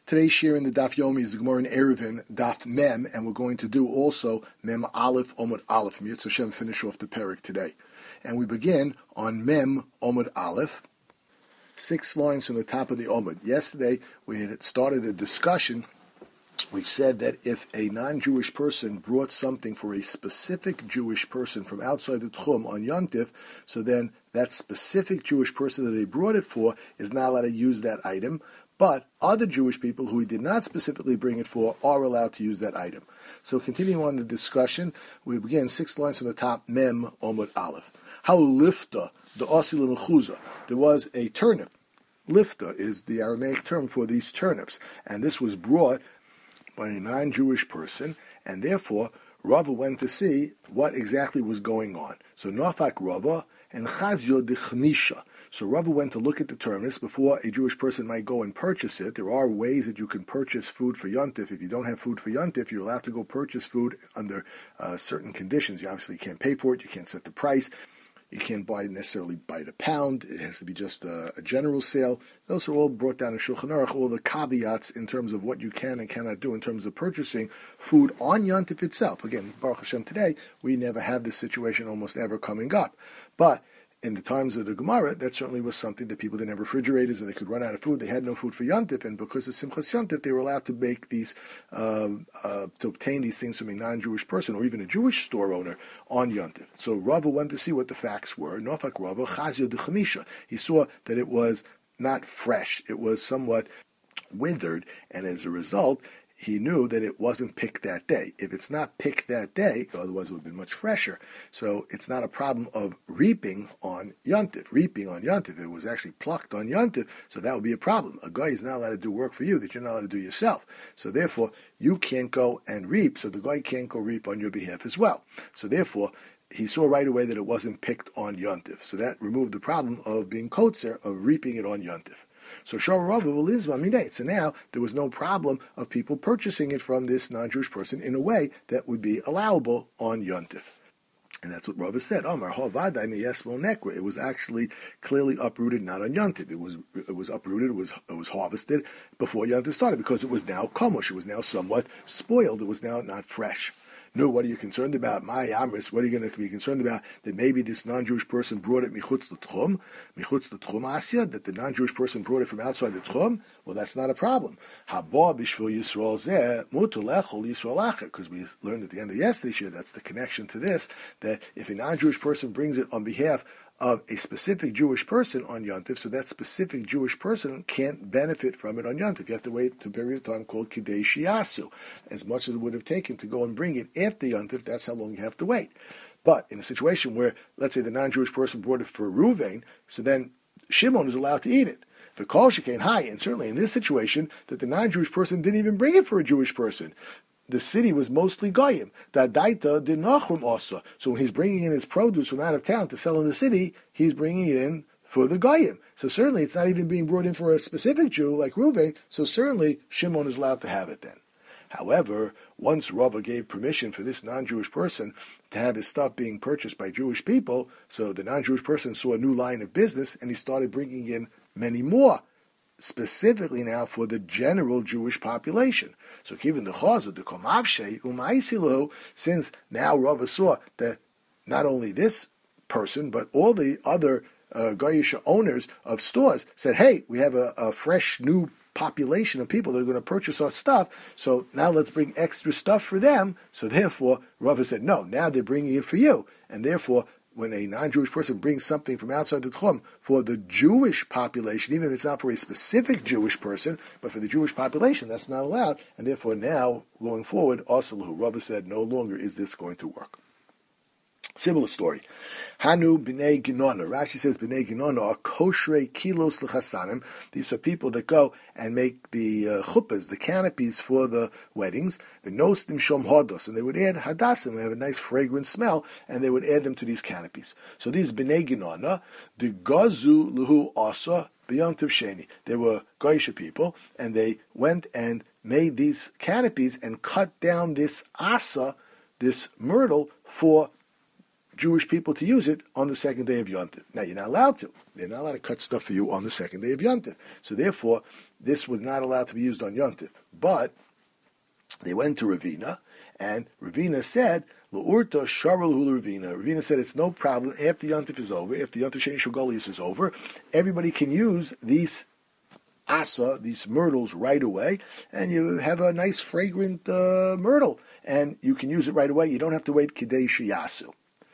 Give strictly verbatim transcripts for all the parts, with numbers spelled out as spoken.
Today's share in the Daf Yomi is the Gemara in Eruvin, Daf Mem, and we're going to do also Mem Aleph Omud Aleph. Yitz Hashem finish off the parak today. And we begin on Mem Omud Aleph, six lines from the top of the Omud. Yesterday we had started a discussion. We said that if a non-Jewish person brought something for a specific Jewish person from outside the Tchum on Yontif, so then that specific Jewish person that they brought it for is not allowed to use that item. But other Jewish people who he did not specifically bring it for are allowed to use that item. So continuing on the discussion, we begin six lines from the top, Mem Omud Aleph. How lifta the osil mechuza. There was a turnip. Lifta is the Aramaic term for these turnips, and this was brought by a non-Jewish person, and therefore Rava went to see what exactly was going on. So Nafak Rava and Chazyo de Chmisha. So Rava went to look at the turnips before a Jewish person might go and purchase it. There are ways that you can purchase food for Yontif. If you don't have food for Yontif, you're allowed to go purchase food under uh, certain conditions. You obviously can't pay for it. You can't set the price. You can't buy necessarily by the pound. It has to be just a, a general sale. Those are all brought down in Shulchan Aruch, all the caveats in terms of what you can and cannot do in terms of purchasing food on Yontif itself. Again, Baruch Hashem, today, we never have this situation almost ever coming up. But in the times of the Gemara, that certainly was something that people didn't have refrigerators and they could run out of food. They had no food for Yontif, and because of Simchas Yontif, they were allowed to make these, uh, uh, to obtain these things from a non-Jewish person or even a Jewish store owner on Yontif. So Rava went to see what the facts were. Nofak Rava, Chazio de Chamisha. He saw that it was not fresh. It was somewhat withered, and as a result, he knew that it wasn't picked that day. If it's not picked that day, otherwise it would have been much fresher. So it's not a problem of reaping on Yontif. Reaping on Yontif, it was actually plucked on Yontif, so that would be a problem. A guy is not allowed to do work for you that you're not allowed to do yourself. So therefore, you can't go and reap, so the guy can't go reap on your behalf as well. So therefore, he saw right away that it wasn't picked on Yontif. So that removed the problem of being kotzer, of reaping it on Yontif. So Shor Rava will Izma Minei. So now there was no problem of people purchasing it from this non-Jewish person in a way that would be allowable on Yontif. And that's what Rava said. Omar Hovadai Meyesmo Nekra. It was actually clearly uprooted not on Yontif. It was it was uprooted, it was it was harvested before Yontif started because it was now komosh, it was now somewhat spoiled, it was now not fresh. No, what are you concerned about? My Amris, what are you going to be concerned about? That maybe this non-Jewish person brought it michutz l'tchum, michutz l'tchum asya, that the non-Jewish person brought it from outside the tchum? Well, that's not a problem. Haba b'shvil Yisrael zeh, mutu lechol Yisrael acher, because we learned at the end of yesterday's year, that's the connection to this, that if a non-Jewish person brings it on behalf of a specific Jewish person on Yontif, so that specific Jewish person can't benefit from it on Yontif. You have to wait to a period of time called Kidei Shiasu. As much as it would have taken to go and bring it after Yontif, that's how long you have to wait. But in a situation where, let's say the non-Jewish person brought it for Ruvain, so then Shimon is allowed to eat it. The Kol Shekain high, and certainly in this situation, that the non-Jewish person didn't even bring it for a Jewish person. The city was mostly Goyim. The Daita did Nachum also. So when he's bringing in his produce from out of town to sell in the city, he's bringing it in for the Goyim. So certainly it's not even being brought in for a specific Jew like Reuven, so certainly Shimon is allowed to have it then. However, once Rava gave permission for this non-Jewish person to have his stuff being purchased by Jewish people, so the non-Jewish person saw a new line of business and he started bringing in many more, specifically now for the general Jewish population. So given the chazah, the komavshe umaisilu, since now Rava saw that not only this person, but all the other uh, Goyish owners of stores said, hey, we have a, a fresh new population of people that are going to purchase our stuff, so now let's bring extra stuff for them. So therefore, Rava said, no, now they're bringing it for you. And therefore, when a non-Jewish person brings something from outside the Tchum for the Jewish population, even if it's not for a specific Jewish person, but for the Jewish population, that's not allowed. And therefore now, going forward, Asalahu, Rava said, no longer is this going to work. Similar story. Hanu b'nei Ginona. Rashi says b'nei Ginona are koshrei kilos l'chasanim. These are people that go and make the uh, chuppahs, the canopies for the weddings. The nostim shom hodos, and they would add hadassim. They have a nice fragrant smell, and they would add them to these canopies. So these b'nei Ginona, the gazu luhu asa b'yontiv sheni. They were Goyish people, and they went and made these canopies and cut down this asa, this myrtle, for Jewish people to use it on the second day of Yontif. Now, you're not allowed to. They're not allowed to cut stuff for you on the second day of Yontif. So therefore, this was not allowed to be used on Yontif. But they went to Ravina, and Ravina said, L'urta sharul hu Ravina. Ravina said it's no problem. After Yontif is over, after Yontif Sheni Shogolius is over, everybody can use these asa, these myrtles, right away, and you have a nice fragrant uh, myrtle, and you can use it right away. You don't have to wait kidei shiyasu.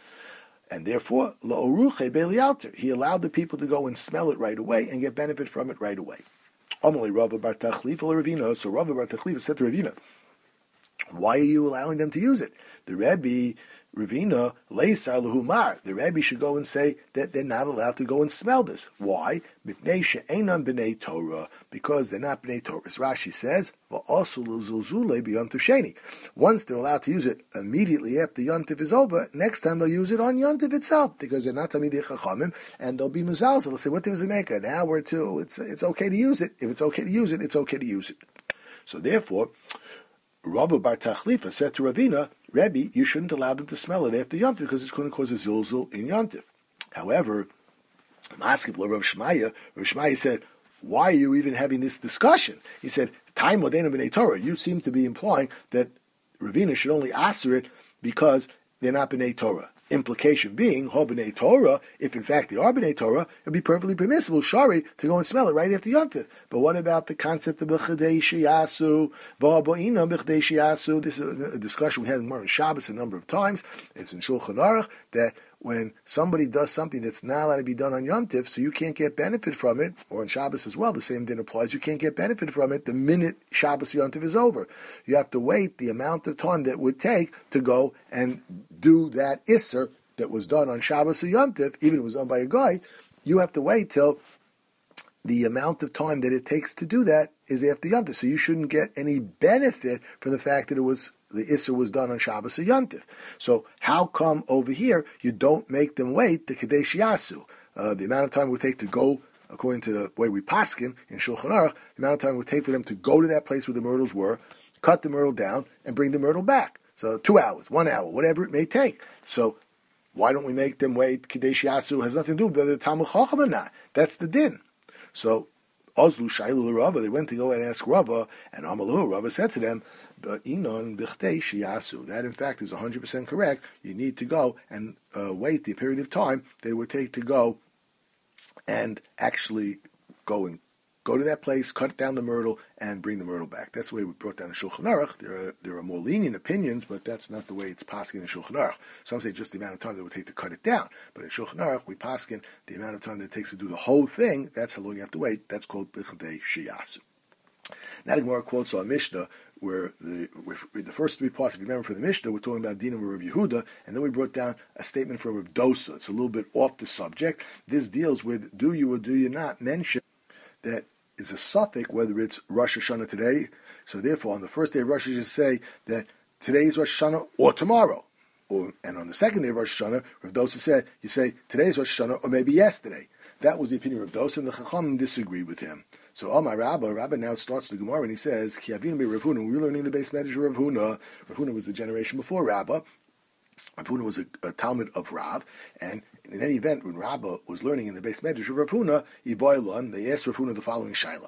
And therefore, la'oruche be'lialter, he allowed the people to go and smell it right away and get benefit from it right away. Amalei Rava bar Tachlifa Ravina. So Rava bar Tachlifa said to Ravina, why are you allowing them to use it? The Rebbe, Ravina, leisar lahumar. The Rebbe should go and say that they're not allowed to go and smell this. Why? Mipnei she'enam b'nei Torah. Because they're not b'nei Torah. As Rashi says, va'asu l'zulzule b'yontif sheni. Once they're allowed to use it immediately after Yontif is over, next time they'll use it on Yontif itself, because they're not Talmidei Chachamim, and they'll be mezalzel. They'll say, what does it make? An hour or two. It's, it's okay to use it. If it's okay to use it, it's okay to use it. So therefore, Rava bar Tachlifa said to Ravina, Rebbe, you shouldn't allow them to smell it after Yontif because it's going to cause a zilzul in Yontif. However, Maskipla Rav Shmaya, Rav Shmaya said, why are you even having this discussion? He said, Time Modena B'nei Torah. You seem to be implying that Ravina should only answer it because they're not B'nei Torah. Implication being, Ho B'nei Torah, if in fact they are B'nei Torah, it would be perfectly permissible, shari, to go and smell it right after Yontif. But what about the concept of B'chadei Shiyasu, V'abo'ina B'chadei Shiyasu? This is a discussion we had in Moran Shabbos a number of times. It's in Shulchan Aruch that when somebody does something that's not allowed to be done on Yontif, so you can't get benefit from it, or on Shabbos as well, the same thing applies, you can't get benefit from it the minute Shabbos Yontif is over. You have to wait the amount of time that it would take to go and do that Isser that was done on Shabbos or Yontif, even if it was done by a guy, you have to wait till the amount of time that it takes to do that is after Yontif. So you shouldn't get any benefit from the fact that it was the Isser was done on Shabbos or Yontif. So how come over here you don't make them wait the Kadesh Yasu? Uh, the amount of time it would take to go, according to the way we paskin in Shulchan Aruch, the amount of time it would take for them to go to that place where the myrtles were, cut the myrtle down, and bring the myrtle back. So two hours, one hour, whatever it may take. So why don't we make them wait? Kadesh Yasu has nothing to do with whether the Talmud Chacham or not. That's the din. So Ozlu Shailu Rava, they went to go and ask Rava, and Amalu, Rava said to them, Inon B'chtei Shiyasu. That in fact is one hundred percent correct. You need to go and uh, wait the period of time that it would take to go and actually go and go to that place, cut down the myrtle, and bring the myrtle back. That's the way we brought down the Shulchan Aruch. There are, there are more lenient opinions, but that's not the way it's paskin in Shulchan Aruch. Some say just the amount of time that it would take to cut it down. But in Shulchan Aruch, we paskin the amount of time that it takes to do the whole thing. That's how long you have to wait. That's called B'chadei Shiyasu. Now the Gemara quotes on Mishnah, where the, where the first three parts, if you remember from the Mishnah, we're talking about Dinah Rav Yehuda, and then we brought down a statement from Rav Dosa. It's a little bit off the subject. This deals with, do you or do you not mention that is a suffix whether it's Rosh Hashanah today. So therefore, on the first day of Rosh Hashanah, you say that today is Rosh Hashanah or tomorrow. Or, and on the second day of Rosh Hashanah, Rav Dosa said, you say today is Rosh Hashanah or maybe yesterday. That was the opinion of Rav Dosa, and the Chacham disagreed with him. So, oh my Rabbi, Rabbi now starts the Gemara and he says, Ki avinu be Rav Huna. We're learning the base medrash of Rav Huna. Rav Huna was the generation before Rabbi. Rav Huna was a, a Talmud of Rav, and in any event, when Rabbah was learning in the base medrash of Rav Huna, Yiboilon, they asked Rav Huna the following shaila: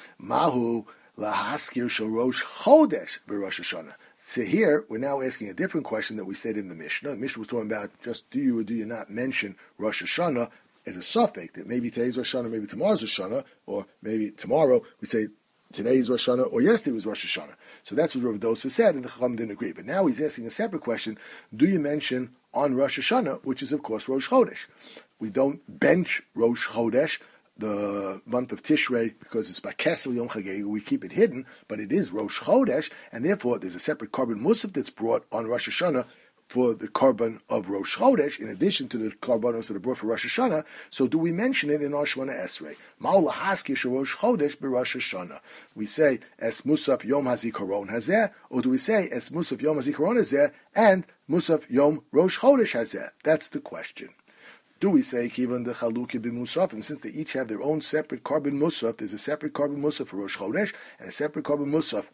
Mahu lahaskir shel Rosh Chodesh b'Rosh Hashanah. So here, we're now asking a different question that we said in the Mishnah. The Mishnah was talking about just do you or do you not mention Rosh Hashanah as a suffix, that maybe today's Rosh Hashanah, maybe tomorrow's Rosh Hashanah, or maybe tomorrow we say today's Rosh Hashanah, or yesterday was Rosh Hashanah. So that's what Rav Dosa said, and the Chacham didn't agree. But now he's asking a separate question: do you mention on Rosh Hashanah, which is of course Rosh Chodesh? We don't bench Rosh Chodesh, the month of Tishrei, because it's by Kesel Yom Chagegu. We keep it hidden, but it is Rosh Chodesh, and therefore there's a separate Korban Musaf that's brought on Rosh Hashanah for the Korban of Rosh Chodesh, in addition to the Korbanos that are brought for Rosh Hashanah. So do we mention it in our Shemona Esrei? Ma'ol haskish Rosh Chodesh b'Rosh Hashanah. We say Es Musaf Yom HaZikaron Hazeh, or do we say Es Musaf Yom HaZikaron Hazeh and Musaf Yom Rosh Chodesh Hazeh? That's the question. Do we say Kivan the Chaluki b'Musafim? Since they each have their own separate Korban Musaf, there's a separate Korban Musaf for Rosh Chodesh and a separate Korban Musaf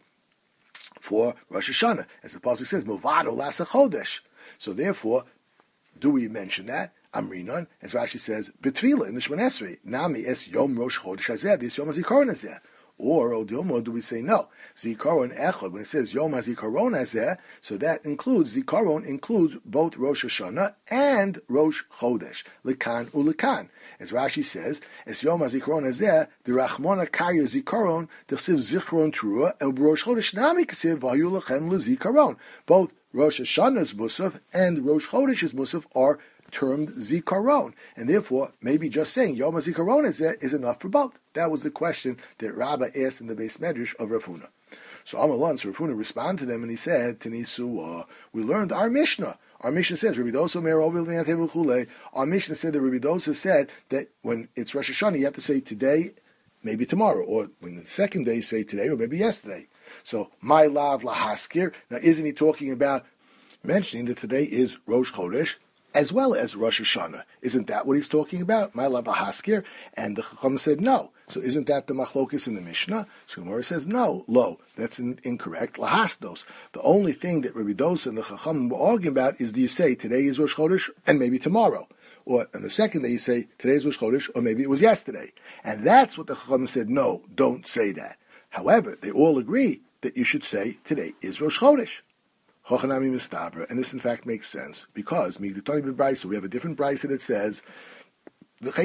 for Rosh Hashanah, as the pasuk says, Movado Lasa Chodesh. So therefore, do we mention that? Amrinon, as Rashi says, Betvila in the Shemon Esrei, Nami es Yom Rosh Chodesh Hazeh, this Yom HaZikaron Hazeh. Or, Odilmo, do we say no? Zikaron Echad, when it says Yom HaZikaron Hazeh, so that includes, Zikaron includes both Rosh Hashanah and Rosh Chodesh, Likan Ulikan. As Rashi says, Es Yom HaZikaron Hazeh, the Rachmona Karya Zikaron, T'chsiv Zichron Trua, El Rosh Chodesh Nami K'siv Vayu Lechem LeZikaron. Both Rosh Hashanah's Musaf and Rosh Chodesh's Musaf are termed Zikaron, and therefore maybe just saying Yom HaZikaron is there is enough for both. That was the question that Rabbah asked in the Beis Medrash of Rav Huna. So Amalan, so Rav Huna responded to them and he said, Tenisu, uh, we learned our Mishnah. Our Mishnah says, Rabbi Dosa Meir Ovil V'Yantev Chulei. Our Mishnah said that Rabbi Dosa said that when it's Rosh Hashanah, you have to say today, maybe tomorrow, or when the second day, say today, or maybe yesterday. So my lav lahaskir. Now, isn't he talking about mentioning that today is Rosh Chodesh as well as Rosh Hashanah? Isn't that what he's talking about? My lav lahaskir. And the Chacham said no. So isn't that the machlokis in the Mishnah? So Gemara says no. Lo, that's in, incorrect. Lahasdos. The only thing that Rabbi Dosa and the Chacham were arguing about is, do you say today is Rosh Chodesh and maybe tomorrow? Or on the second day you say today is Rosh Chodesh or maybe it was yesterday. And that's what the Chacham said, no, don't say that. However, they all agree that you should say today is Rosh Chodesh. Hochanami Mistabra, and this in fact makes sense because we have a different brisa that says Rabbi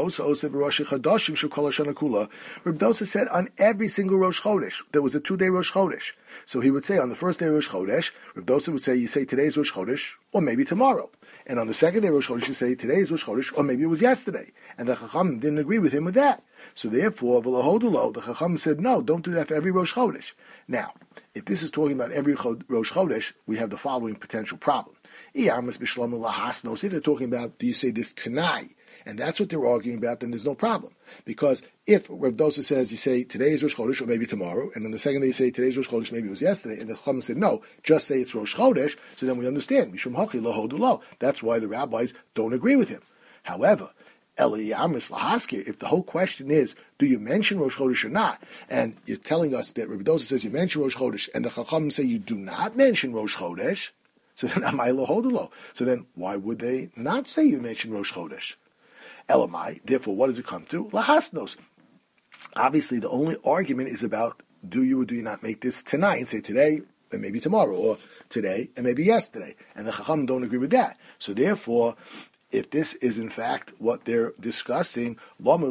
Dosa said on every single Rosh Chodesh there was a two-day Rosh Chodesh. So he would say on the first day of Rosh Chodesh, Rabbi Dosa would say you say today's Rosh Chodesh or maybe tomorrow. And on the second day of Rosh Chodesh you say today's Rosh Chodesh or maybe it was yesterday. And the Chacham didn't agree with him with that. So therefore, the Chacham said no, don't do that for every Rosh Chodesh. Now, if this is talking about every Rosh Chodesh, we have the following potential problem. If they're talking about, do you say this tonight? And that's what they're arguing about, then there's no problem. Because if Rav Dosa says, you say today is Rosh Chodesh, or maybe tomorrow, and then the second day you say today's Rosh Chodesh, maybe it was yesterday, and the Chacham said, no, just say it's Rosh Chodesh, so then we understand. Mishum hachi lo hodu lo. That's why the rabbis don't agree with him. However, if the whole question is, do you mention Rosh Chodesh or not? And you're telling us that Rabbi Dosa says you mention Rosh Chodesh, and the Chacham say you do not mention Rosh Chodesh, so then amai lo hodulo. So then why would they not say you mention Rosh Chodesh? Elamai, therefore what does it come to? Lahasnos. Obviously the only argument is about do you or do you not make this tonight and say today and maybe tomorrow, or today and maybe yesterday. And the Chacham don't agree with that. So therefore, if this is in fact what they're discussing, now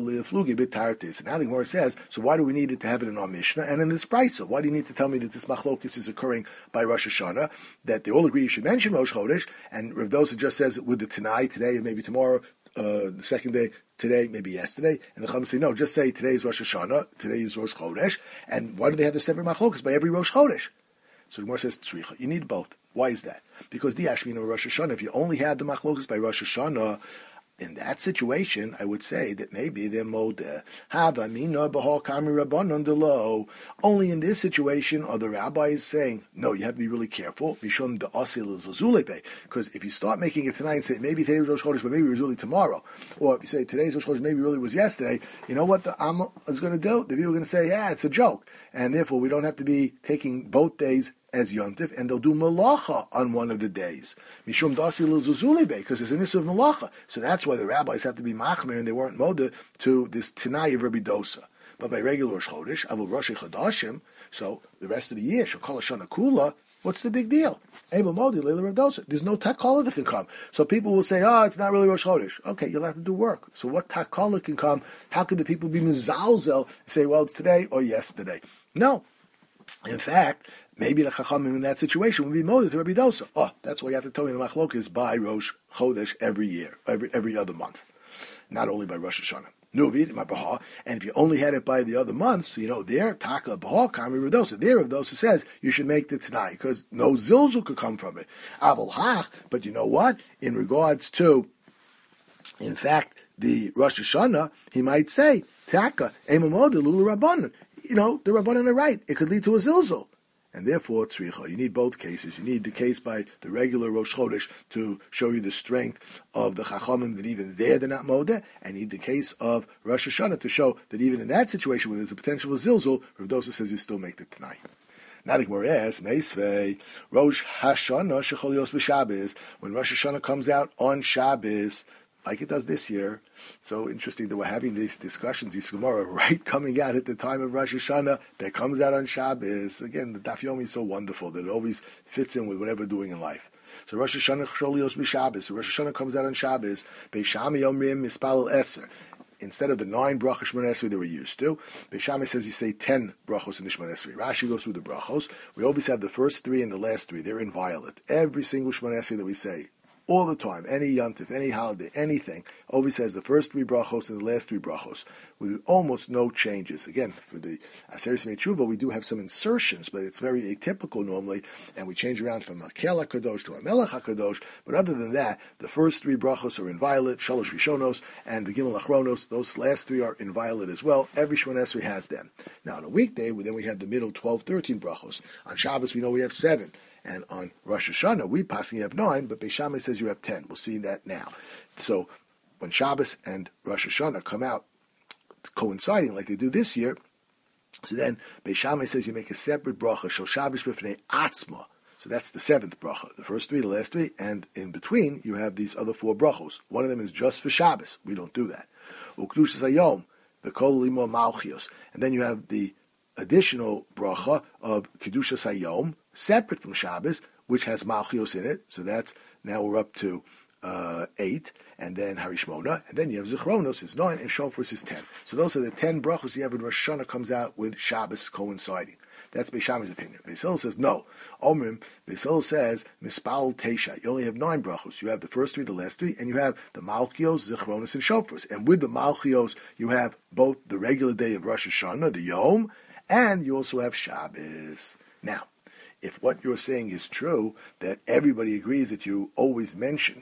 the Gemara says, so why do we need it to have it in our Mishnah and in this brisa? Why do you need to tell me that this machlokis is occurring by Rosh Hashanah, that they all agree you should mention Rosh Chodesh, and Rav Dosa just says with the tonight, today, and maybe tomorrow, uh, the second day, today, maybe yesterday, and the Chacham say, no, just say today is Rosh Hashanah, today is Rosh Chodesh, and why do they have the separate machlokis by every Rosh Chodesh? So the Gemara says, tzricha, you need both. Why is that? Because the Ashmina Rosh Hashanah, if you only had the machlokas by Rosh Hashanah, in that situation, I would say that maybe they're modeh. Havamina b'hal kami rabbanon delo. Only in this situation are the rabbis saying, no, you have to be really careful. Mishum de'asil zuzulepe. Because if you start making it tonight and say, maybe today was Rosh Chodesh, but maybe it was really tomorrow. Or if you say today's Rosh Chodesh, maybe it really was yesterday, you know what the Am is going to do? The people are going to say, yeah, it's a joke. And therefore, we don't have to be taking both days as yontif, and they'll do malacha on one of the days. Mishum dasi l'zuzulebe, because it's an issue of malacha. So that's why the rabbis have to be machmir, and they weren't moda to this tanai of Rabbi Dosa. But by regular Rosh Chodesh, avul Rosh Chodashim, so the rest of the year, shekol hashana kula, what's the big deal? Able modi leila Rav Dosa. There's no takala that can come. So people will say, oh, it's not really Rosh Chodesh. Okay, you'll have to do work. So what takala can come? How can the people be mizalzel and say, well, it's today or yesterday? No. In fact, maybe the Chachamim in that situation would be molded to Rabbi Dosa. Oh, that's why you have to tell me the machlok is by Rosh Chodesh every year, every every other month, not only by Rosh Hashanah. Nuvid, my Baha, and if you only had it by the other months, you know, there, Taka, Baha, Kami, Rav Dosa. There, Rav Dosa says you should make the Tanai, because no zilzul could come from it. Avol Hach, but you know what? In regards to, in fact, the Rosh Hashanah, he might say, Taka, Emamod, Lulu Rabbanon. You know, the Rabbanon are right. It could lead to a zilzul. And therefore, tzricha, you need both cases. You need the case by the regular Rosh Chodesh to show you the strength of the Chachamim, that even there they're not modeh, and you need the case of Rosh Hashanah to show that even in that situation where there's a potential of zilzul, Rav Dosa says you still make the Tanai. Now the Gemara asks, Meisvei, Rosh Hashanah shechol yos b'Shabbos, when Rosh Hashanah comes out on Shabbos, like it does this year. So interesting that we're having these discussions, these Gemara, right coming out at the time of Rosh Hashanah, that comes out on Shabbos. Again, the Daf Yomi is so wonderful that it always fits in with whatever we're doing in life. So Rosh Hashanah Sholios b'Shabbos. So Rosh Hashanah comes out on Shabbos. Beishami Yomrim Mispalel Eser. Instead of the nine brachos Shmoneh Esrei that we're used to, Beishami says you say ten brachos in the Shmoneh Esrei. Rashi goes through the brachos. We always have the first three and the last three. They're inviolate. Every single Shmoneh Esrei that we say, all the time, any yontif, any holiday, anything, always has the first three brachos and the last three brachos, with almost no changes. Again, for the Aseres Yemei Tshuva, we do have some insertions, but it's very atypical normally, and we change around from Makel HaKadosh to Amelech HaKadosh, but other than that, the first three brachos are inviolate, Shalosh Rishonos, and the Gimel Achronos, those last three are inviolate as well. Every Shmoneh Esrei has them. Now, on a weekday, then we have the middle twelve, thirteen brachos. On Shabbos, we know we have seven. And on Rosh Hashanah, we possibly have nine, but Beis Shammai says you have ten. We'll see that now. So when Shabbos and Rosh Hashanah come out coinciding like they do this year, so then Beis Shammai says you make a separate bracha, Shel Shabbos B'fnei Atzma. So that's the seventh bracha, the first three, the last three, and in between you have these other four brachos. One of them is just for Shabbos. We don't do that. U'Kedushas Hayom, V'Kol Limo Malchios. And then you have the additional bracha of Kedushas Hayom, separate from Shabbos, which has Malchios in it. So that's, now we're up to uh, eight, and then Harishmona, and then you have Zichronos is nine, and Shofros is ten. So those are the ten brachos you have when Rosh Hashanah comes out with Shabbos coinciding. That's Beis Shammai's opinion. Beis Hillel says no. Omrim, Beis Hillel says Mispal Teisha. You only have nine brachos. You have the first three, the last three, and you have the Malchios, Zichronos, and Shofros. And with the Malchios, you have both the regular day of Rosh Hashanah, the Yom, and you also have Shabbos. Now, if what you're saying is true, that everybody agrees that you always mention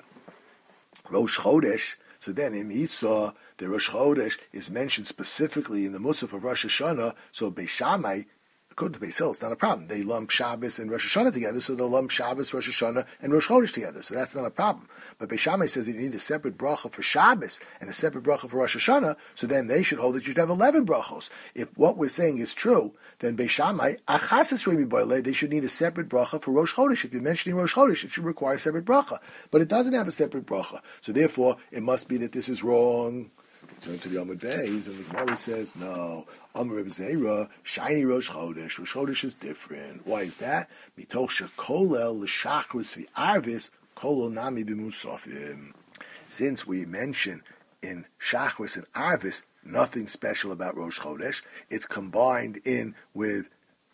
Rosh Chodesh, so then in Esau, the Rosh Chodesh is mentioned specifically in the Musaf of Rosh Hashanah, so Beis Shammai, according to Beis Hillel, it's not a problem. They lump Shabbos and Rosh Hashanah together, so they'll lump Shabbos, Rosh Hashanah, and Rosh Chodesh together. So that's not a problem. But Beis Shammai says that you need a separate bracha for Shabbos and a separate bracha for Rosh Hashanah, so then they should hold that you should have eleven brachos. If what we're saying is true, then Beis Shammai, Achasis Remi Boile, they should need a separate bracha for Rosh Chodesh. If you're mentioning Rosh Chodesh, it should require a separate bracha. But it doesn't have a separate bracha. So therefore, it must be that this is wrong. Turn to the Amud Beis, and the Gemara says, no, Amar Reb Zera, shiny Rosh Chodesh. Rosh Chodesh is different. Why is that? Mitoch shekolel l'shachris v'arvis kolol nami b'musafim. Since we mention in Shachris and Arvis nothing special about Rosh Chodesh, it's combined in with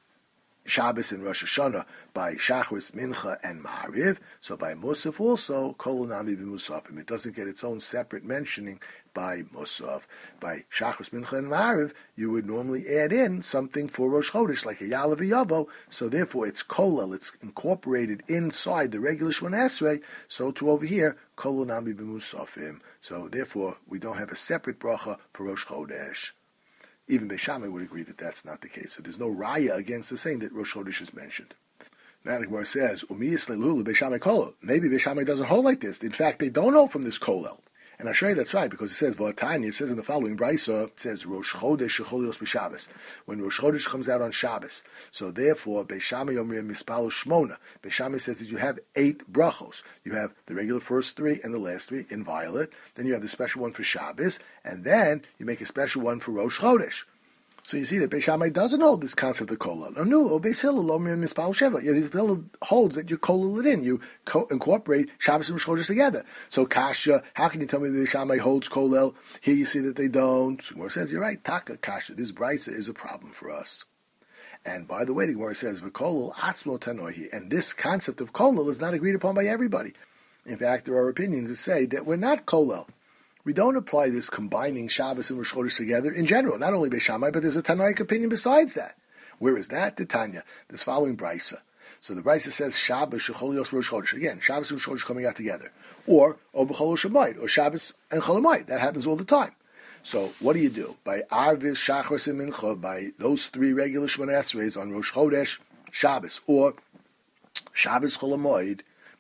Shabbos and Rosh Hashanah by Shachris, Mincha, and Ma'ariv. So by Musaf also, Kol Nami b'Musafim. It doesn't get its own separate mentioning by Musaf. By Shachris, Mincha, and Ma'ariv, you would normally add in something for Rosh Chodesh, like a Yalav Yavo. So therefore, it's Kolel. It's incorporated inside the regular Shmoneh Esrei. So to over here, Kol Nami b'Musafim. So therefore, we don't have a separate bracha for Rosh Chodesh. Even Beis Shammai would agree that that's not the case. So there's no raya against the saying that Rosh Chodesh is mentioned. Now the Gemara says, Umiyas le'lulu Beis Shammai kolel. Maybe Beis Shammai doesn't hold like this. In fact, they don't hold from this kolel. And I'll show you that's right, because it says, V'atanya, it says in the following Brisa, it says, Rosh Chodesh shecholios b'Shabbos. When Rosh Chodesh comes out on Shabbos. So therefore, Beis Shammai Yomir Mispalo Shmona. Beis Shammai says that you have eight brachos. You have the regular first three and the last three, inviolate. Then you have the special one for Shabbos. And then you make a special one for Rosh Chodesh. So you see that Beis Shammai doesn't hold this concept of kolel. No, no, Beis Hillel lo mispal sheva. Beis Hillel holds that you kolel it in. You co- incorporate Shabbos and Rosh Chodesh together. So kasha, how can you tell me that Beis Shammai holds kolel? Here you see that they don't. So Gemara says, you're right, taka kasha. This brisa is a problem for us. And by the way, the Gemara says, v'kolel atzmo tanohi. And this concept of kolel is not agreed upon by everybody. In fact, there are opinions that say that we're not kolel. We don't apply this combining Shabbos and Rosh Chodesh together in general, not only Beis Shammai, but there's a Tanaic opinion besides that. Where is that? The Tanya, this following Brisa. So the Brisa says Shabbos shecholios Rosh Chodesh. Again, Shabbos and Rosh Chodesh coming out together. Or Obechol Shamayit, or Shabbos and Cholamayit. That happens all the time. So what do you do? By Arvis, Shachris, and Mincha, by those three regular Shmoneh Esreis on Rosh Chodesh, Shabbos, or Shabbos Cholamayit,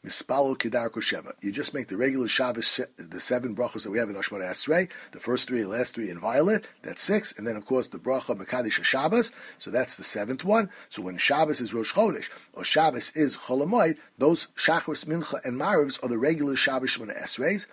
Mispalo Kedar Kosheva. You just make the regular Shabbos, the seven brachos that we have in Ashmona Esrei, the first three, the last three in violet, that's six, and then of course the bracha Mekadesh Shabbos, so that's the seventh one. So when Shabbos is Rosh Chodesh, or Shabbos is Chol Hamoed, those Shachris, Mincha, and Marivs are the regular Shabbos Shmona Esreis,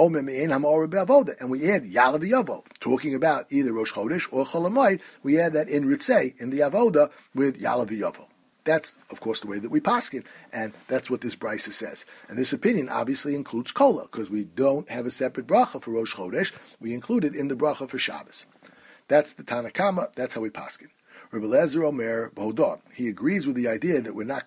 and we add Yalav Yavo, talking about either Rosh Chodesh or Chol Hamoed, we add that in Ritzei, in the Avoda, with Yalav Yavo. That's, of course, the way that we paskin, and that's what this brisa says. And this opinion obviously includes kola, because we don't have a separate bracha for Rosh Chodesh. We include it in the bracha for Shabbos. That's the Tanna Kama. That's how we paskin. Rebbe Lezer Omer B'Hodah. He agrees with the idea that we're not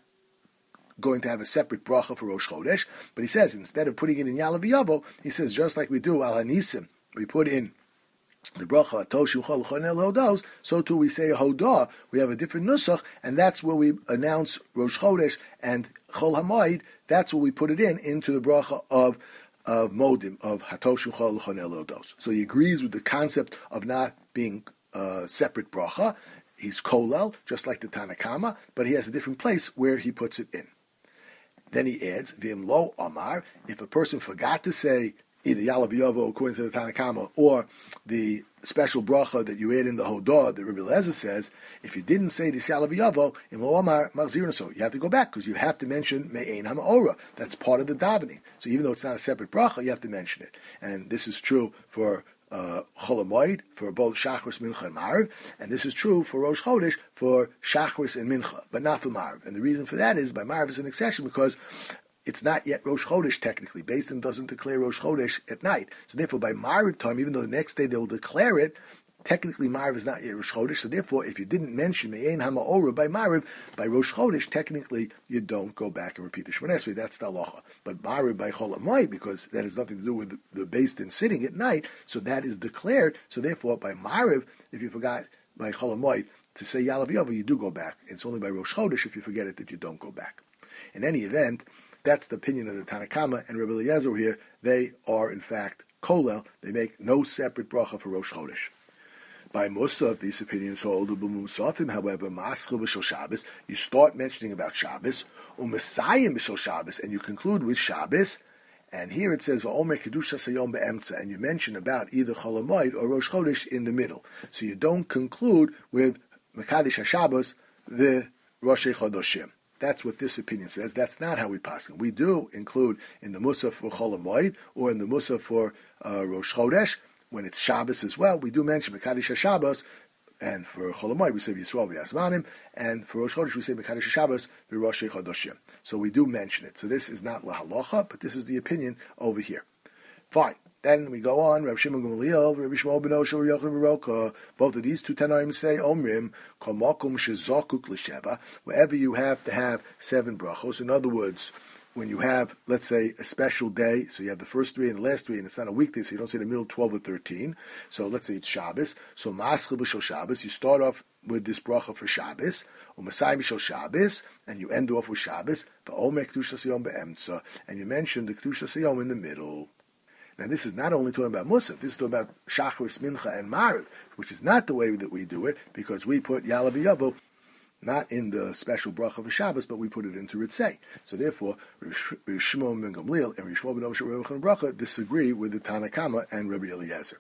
going to have a separate bracha for Rosh Chodesh, but he says instead of putting it in Yalav Yavo, he says just like we do Al Hanisim, we put in the bracha Toshim Chol Chonel Hodos, so too we say a Hodah. We have a different nusach, and that's where we announce Rosh Chodesh and Chol Hamoed. That's where we put it in into the bracha of of Modim of Hatoshim Chol Chonel Hodos. So he agrees with the concept of not being a separate bracha. He's kolel, just like the Tanna Kama, but he has a different place where he puts it in. Then he adds, V'im lo Amar, if a person forgot to say either Yalav Yavo according to the Tanna Kama, or the special bracha that you add in the Hodah that Rebbe Lezer says, if you didn't say this Yalav Yavo, in Lo Amar Machzirun, so you have to go back, because you have to mention Me'ein HaMa'ora. That's part of the davening. So even though it's not a separate bracha, you have to mention it. And this is true for Uh, Chol Hamoed, for both Shachris, Mincha, and Mariv, and this is true for Rosh Chodesh for Shachris and Mincha, but not for Mariv. And the reason for that is by Mariv is an exception because it's not yet Rosh Chodesh technically. Beis Din doesn't declare Rosh Chodesh at night, so therefore by Mariv time, even though the next day they will declare it, technically Mariv is not yet Rosh Chodesh. So therefore, if you didn't mention Me'ein HaMa'ora by Mariv, by Rosh Chodesh, technically you don't go back and repeat the Shemona Esrei. That's the halacha. But Mariv by Chol Hamoed, because that has nothing to do with the, the Beis Din sitting at night, so that is declared. So therefore, by Mariv, if you forgot by Chol Hamoed to say Yalav Yavo, you do go back. It's only by Rosh Chodesh, if you forget it, that you don't go back. In any event, that's the opinion of the Tanna Kama and Rebbe Eliezer here. They are, in fact, kolel. They make no separate bracha for Rosh Chodesh. By Musaf, these opinions hold Musafim, however, Maschil b'Shel Shabbos, you start mentioning about Shabbos, U'Mesayim b'Shel Shabbos, and you conclude with Shabbos, and here it says, V'omer Kedusha Sayom be'emtza, and you mention about either Chol Hamoed or Rosh Chodesh in the middle. So you don't conclude with Mekadesh HaShabbos, the Rosh Chodoshim. That's what this opinion says. That's not how we pass it. We do include in the Musaf for Chol Hamoed, or in the Musaf for uh, Rosh Chodesh, when it's Shabbos as well, we do mention Mekadesh HaShabbos, and for Chol Hamoed we say Yisrael v'Yasmanim, and for Rosh Chodesh we say Mekadesh HaShabbos v'Rosh Chodoshim. So we do mention it. So this is not lahalacha, but this is the opinion over here. Fine. Then we go on. Rabbi Shimon Gamliel, Rabbi Shmuel ben Osher, Rabbi Yochanan ben Roka. Both of these two Tanaim say Omrim Kol Makom Shezakuk L'Sheva. Wherever you have to have seven brachos. In other words, when you have, let's say, a special day, so you have the first three and the last three, and it's not a weekday, so you don't say the middle twelve or thirteen. So let's say it's Shabbos. So Maschil b'Shel Shabbos, you start off with this bracha for Shabbos, or Masai b'Shel Shabbos, and you end off with Shabbos, V'omer Kedusha Sayom be'emtza, and you mention the Kedusha Sayom in the middle. Now this is not only talking about Musaf, this is talking about Shachris, Mincha, and Mariv, which is not the way that we do it, because we put Yalav Yavo not in the special bracha of Shabbos, but we put it into Ritzei. So therefore, Rabbi Shimon ben Gamliel and Rabbi Shmuel ben Osher Rabbi Yochanan Bracha disagree with the Tanna Kama and Rabbi Eliezer.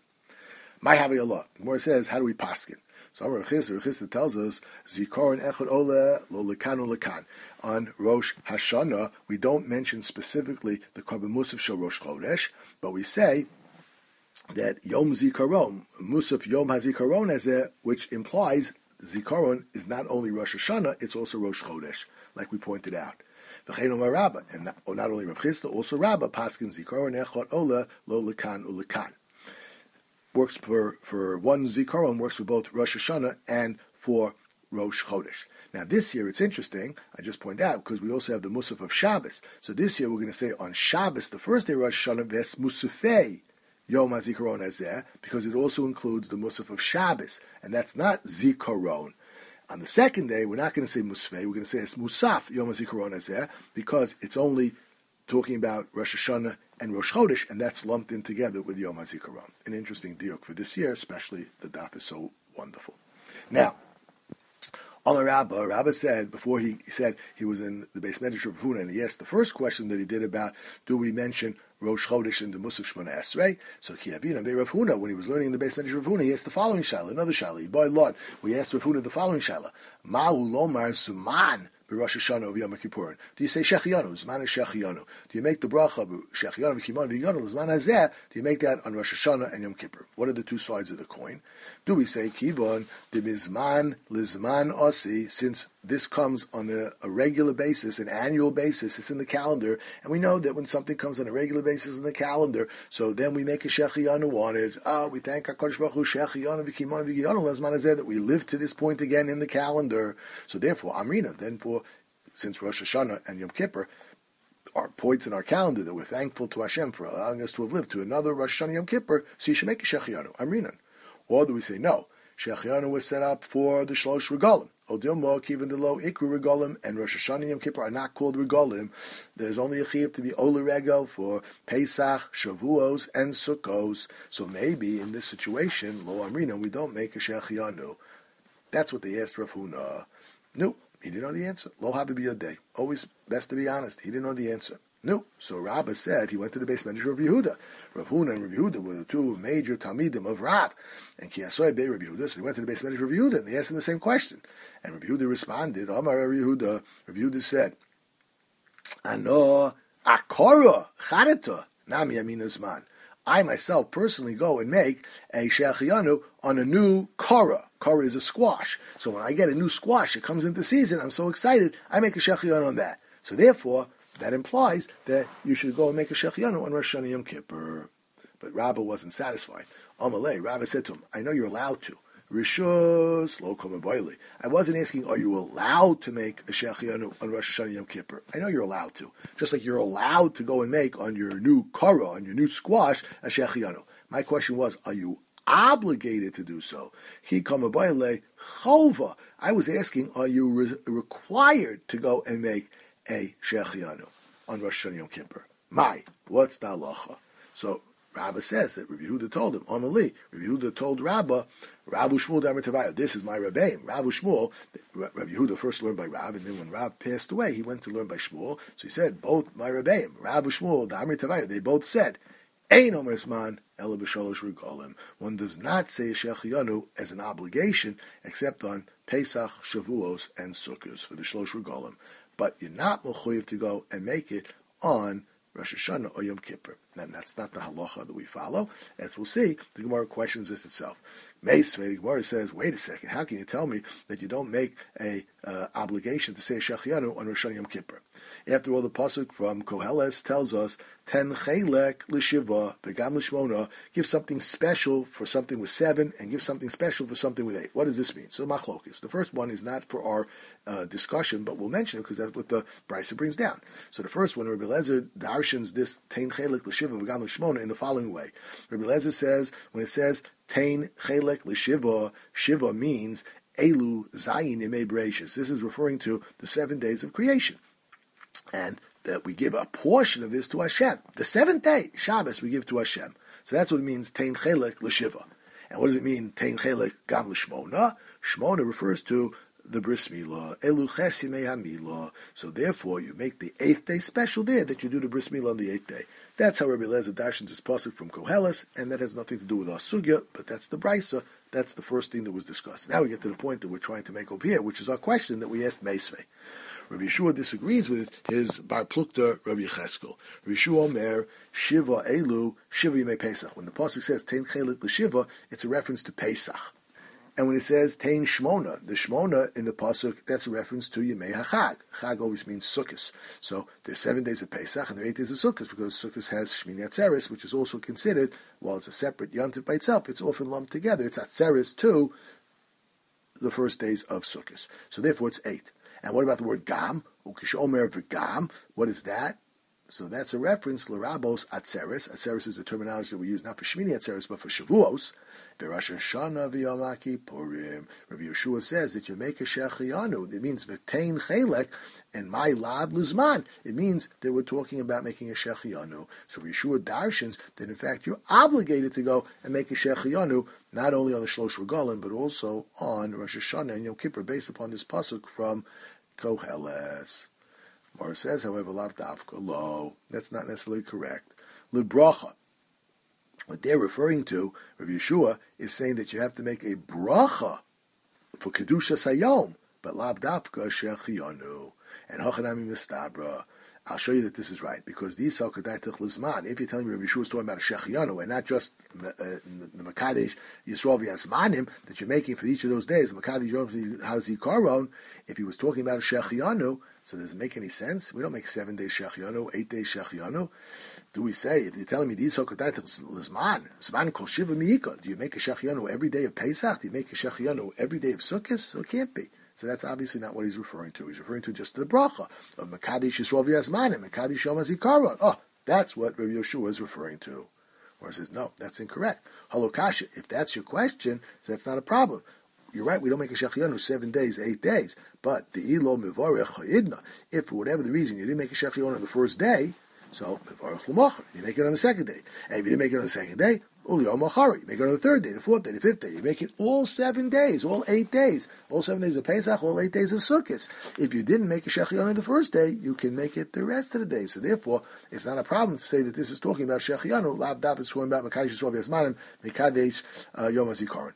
My Havi Allah. The Gemara says, how do we paskin? So Rabbi Chisda tells us, Zikaron echad ola lo lekan lekan. On Rosh Hashanah, we don't mention specifically the Korban Musaf Shel Rosh Chodesh, but we say that Yom Zikaron, Musaf Yom HaZikaron Hazeh, which implies Zikaron is not only Rosh Hashanah, it's also Rosh Chodesh, like we pointed out. And not, not only Rav Chisda, also Rabbah, Paskin Zikaron echad ola lo lekan ulekan. Works for, for one Zikaron, works for both Rosh Hashanah and for Rosh Chodesh. Now this year, it's interesting, I just point out, because we also have the Musaf of Shabbos. So this year we're going to say on Shabbos, the first day of Rosh Hashanah, Ves Musafei Yom HaZikaron Hazeh, because it also includes the Musaf of Shabbos, and that's not Zikaron. On the second day, we're not going to say Musafei, we're going to say it's Musaf Yom HaZikaron Hazeh, because it's only talking about Rosh Hashanah and Rosh Chodesh, and that's lumped in together with Yom HaZikaron. An interesting diuk for this year, especially the daf is so wonderful. Now, Amar Rabba, Rabba said, before he, he said he was in the Beis Medrash of Rav Huna, and he asked the first question that he did about, do we mention Rosh Chodesh in the Musaf Shmona Esrei? So Kiavina Be Rav Huna, when he was learning the Beis Medrash of Rav Huna, he asked the following shaila, another shaila. By Lord, we asked Rav Huna the following shaila: Ma'u Lomar Suman Rosh Hashanah of Yom Kippurim. Do you say Shechianu? Zman Shechianu. Do you make the bracha Shechianu v'Kimanu v'Yonu Zman Hazeh? Do you make that on Rosh Hashanah and Yom Kippur? What are the two sides of the coin? Do we say Kivon the Mizman Lizman Osi? Since this comes on a, a regular basis, an annual basis, it's in the calendar, and we know that when something comes on a regular basis in the calendar, so then we make a Shechianu on it. Ah, we thank HaKadosh Baruch Hu Shechianu v'Kimanu v'Yonu Zman Hazeh that we live to this point again in the calendar. So therefore, Amrina, then for since Rosh Hashanah and Yom Kippur are points in our calendar that we're thankful to Hashem for allowing us to have lived to another Rosh Hashanah Yom Kippur, so you should make a Shechianu, Amrinan. Or do we say, no, Shechianu was set up for the Shlosh Regalim. Odilmo, Kivin Delo, Ikru Regalim, and Rosh Hashanah and Yom Kippur are not called Regalim. There's only a Chiv to be Ola Regel for Pesach, Shavuos, and Sukkos. So maybe in this situation, Lo Amrina, we don't make a Shechianu. That's what they asked Rav Huna. No. He didn't know the answer. Lo habibi day. Always best to be honest. He didn't know the answer. No. So Rabbah said he went to the Beis Medrash of Yehuda. Rav Huna and Rav Yehuda were the two major Talmidim of Rav. And Kiyasoy be Rav Yehuda. So he went to the Beis Medrash of Yehuda and they asked him the same question. And Rav Yehuda responded, Amar Rav Yehuda. Rav Yehuda said, Ano akora chareta nami aminas man. I myself personally go and make a Shechianu on a new kara. Kara is a squash. So when I get a new squash, it comes into season, I'm so excited, I make a Shechianu on that. So therefore, that implies that you should go and make a Shechianu on Rosh Hashanah Yom Kippur. But Rabbah wasn't satisfied. Amalei, Rabbah said to him, I know you're allowed to. Rishus lo komaboili. I wasn't asking, are you allowed to make a Shechianu on Rosh Hashanah Yom Kippur? I know you're allowed to. Just like you're allowed to go and make on your new kara, on your new squash, a Shechianu. My question was, are you obligated to do so? He komaboile chova. I was asking, are you re- required to go and make a Shechianu on Rosh Hashanah Yom Kippur? My, what's the halacha? So Rabbah says that Rabbi Yehuda told him, Amali, Rabbi Yehuda told Rabbah, Rabbi Shmuel Damar Tavaya, this is my Rabbeim. Rabbi Shmuel, Rabbi Yehuda first learned by Rav, and then when Rav passed away, he went to learn by Shmuel. So he said, both my Rabbeim, Rabbi Shmuel, Damar Tavaya, they both said, Ein Omer Zman Ela B'Shalosh Regalim. One does not say Shechianu as an obligation except on Pesach, Shavuos, and Sukkos for the Shalosh Regalim. But you're not mechuyev to go and make it on Rosh Hashanah or Yom Kippur. And that's not the halacha that we follow. As we'll see, the Gemara questions this itself. Meisvei, the Gemara says, wait a second, how can you tell me that you don't make a uh, obligation to say Shechianu on Rosh Hashanah Yom Kippur? After all, the pasuk from Koheles tells us, Ten chelek l'shiva v'gam l'shmona, give something special for something with seven, and give something special for something with eight. What does this mean? So machlokis. The first one is not for our uh, discussion, but we'll mention it because that's what the Brisa brings down. So the first one, Rabbi Lezer darshans this Ten chelek l'shiva v'gam l'shmona in the following way. Rabbi Lezer says, when it says Tein chelek l'shiva, shiva means elu zayin imei bereishis. This is referring to the seven days of creation, and that we give a portion of this to Hashem. The seventh day, Shabbos, we give to Hashem. So that's what it means, Tein chelek l'shiva. And what does it mean, Tein chelek gam l'shmona? Shmona refers to the bris milah, elu ches yimei hamilah. So therefore, you make the eighth day special there that you do the bris milah on the eighth day. That's how Rabbi Eliezer darshans his pasuk from Koheles, and that has nothing to do with our sugya, but that's the brisa. That's the first thing that was discussed. Now we get to the point that we're trying to make over here, which is our question that we asked Meisvei. Rabbi Yeshua disagrees with his Bar Plukta Rabbi Cheskel. Rabbi Yeshua Omer, Shiva Elu, Shiva Yimei Pesach. When the pasuk says Tein Chelik l'Shiva, it's a reference to Pesach. And when it says Tein Shmona, the Shmona in the pasuk, that's a reference to Yemei HaChag. Chag always means Sukkos. So there's seven days of Pesach and there are eight days of Sukkos, because Sukkos has Shmini Atzeres, which is also considered, while it's a separate Yontif by itself, it's often lumped together. It's Atzeres to the first days of Sukkos. So therefore it's eight. And what about the word Gam? Ukish Omer V'Gam. What is that? So that's a reference, L'Rabos Atzeres. Atzeres is the terminology that we use not for Shmini Atzeres, but for Shavuos. Rosh Hashanah v'Yom Kippurim. Rabbi Yeshua says that you make a Shechianu. It means V'tein Chelek and my Lad Luzman. It means that we're talking about making a Shechianu. So Rabbi Yeshua darshans that in fact you're obligated to go and make a Shechianu, not only on the Shlosh Regalim, but also on Rosh Hashanah and Yom Kippur, based upon this pasuk from Koheles. Mara says, however, Lav Davka, lo, that's not necessarily correct. L'bracha. What they're referring to, Rav Yeshua, is saying that you have to make a bracha for Kedusha Sayom, but Lav Davka Shechianu. And Hachanami Mistabra. I'll show you that this is right, because these Yisal Kedaitich Lizman, if you're telling me Rav Yeshua is talking about a Shechianu, and not just uh, the Makadesh Yisrael V'Yazmanim that you're making for each of those days, Makadesh Yom HaZikaron, if he was talking about a Shechianu, so does it make any sense? We don't make seven days Shechianu, eight days Shechianu. Do we say, if you're telling me these Sokodaitach Lizman, Zman Kol Shiva Mi'ika, do you make a Shechianu every day of Pesach? Do you make a Shechianu every day of Sukkot? So it can't be. So that's obviously not what he's referring to. He's referring to just the bracha of Makadesh Yisrael V'Yazmanim, Makadesh Yom HaZikaron. Oh, that's what Rabbi Yeshua is referring to. Or he says, no, that's incorrect. Halokasha, if that's your question, so that's not a problem. You're right, we don't make a Shechianu seven days, eight days. But the Ilo Mivarech Chayidna, if for whatever the reason you didn't make a Shechianu on the first day, so Mivarech L'Mocher, you make it on the second day. And if you didn't make it on the second day, Uli Yom Achari, you make it on the third day, the fourth day, the fifth day. You make it all seven days, all eight days, all seven days of Pesach, all eight days of Sukkot. If you didn't make a Shechianu on the first day, you can make it the rest of the days. So therefore, it's not a problem to say that this is talking about Shechianu. Lav Dav is talking about Mekadesh Yisrael V'Yazmanim, Mekadesh Yom HaZikaron.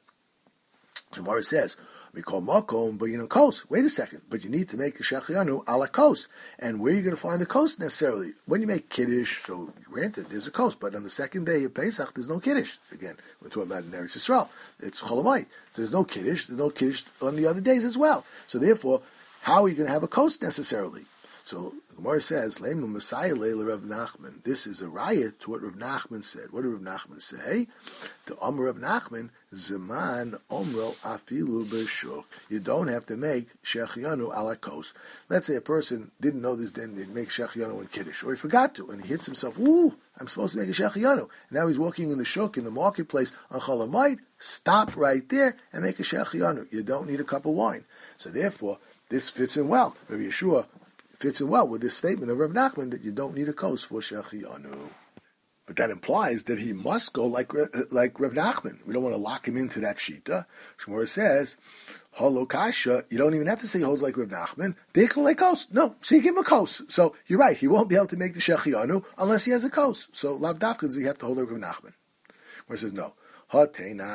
Gemara says, we call makom, but you know, coast. Wait a second, but you need to make a shechianu a la coast. And where are you going to find the coast necessarily? When you make kiddush, so granted, there's a coast, but on the second day of Pesach, there's no kiddush. Again, we're talking about in Eretz Yisrael. It's Cholamayit. There's no kiddush. There's no kiddush on the other days as well. So therefore, how are you going to have a coast necessarily? So the Gemara says, Leimu Messiah Leila Rav Nachman. This is a riot to what Rav Nachman said. What did Rav Nachman say? The Omer Rav Nachman, Zeman Omro Afilu B'Shuk. You don't have to make Shechianu ala kos. Let's say a person didn't know this, then they'd make Shechianu in Kiddush, or he forgot to, and he hits himself, ooh, I'm supposed to make a Shechianu. Now he's walking in the shuk, in the marketplace, on Cholamayit. Stop right there and make a Shechianu. You don't need a cup of wine. So therefore, this fits in well. Rabbi Yeshua fits in well with this statement of Rav Nachman that you don't need a kos for Shechianu. But that implies that he must go like like Rav Nachman. We don't want to lock him into that shita. Shmura says, Holo kasha, you don't even have to say he holds like Rav Nachman. Dikal like kos. No, so you give him a kos. So you're right, he won't be able to make the Shechianu unless he has a kos. So lav dafka, you have to hold like Rav Nachman. Where it says no. So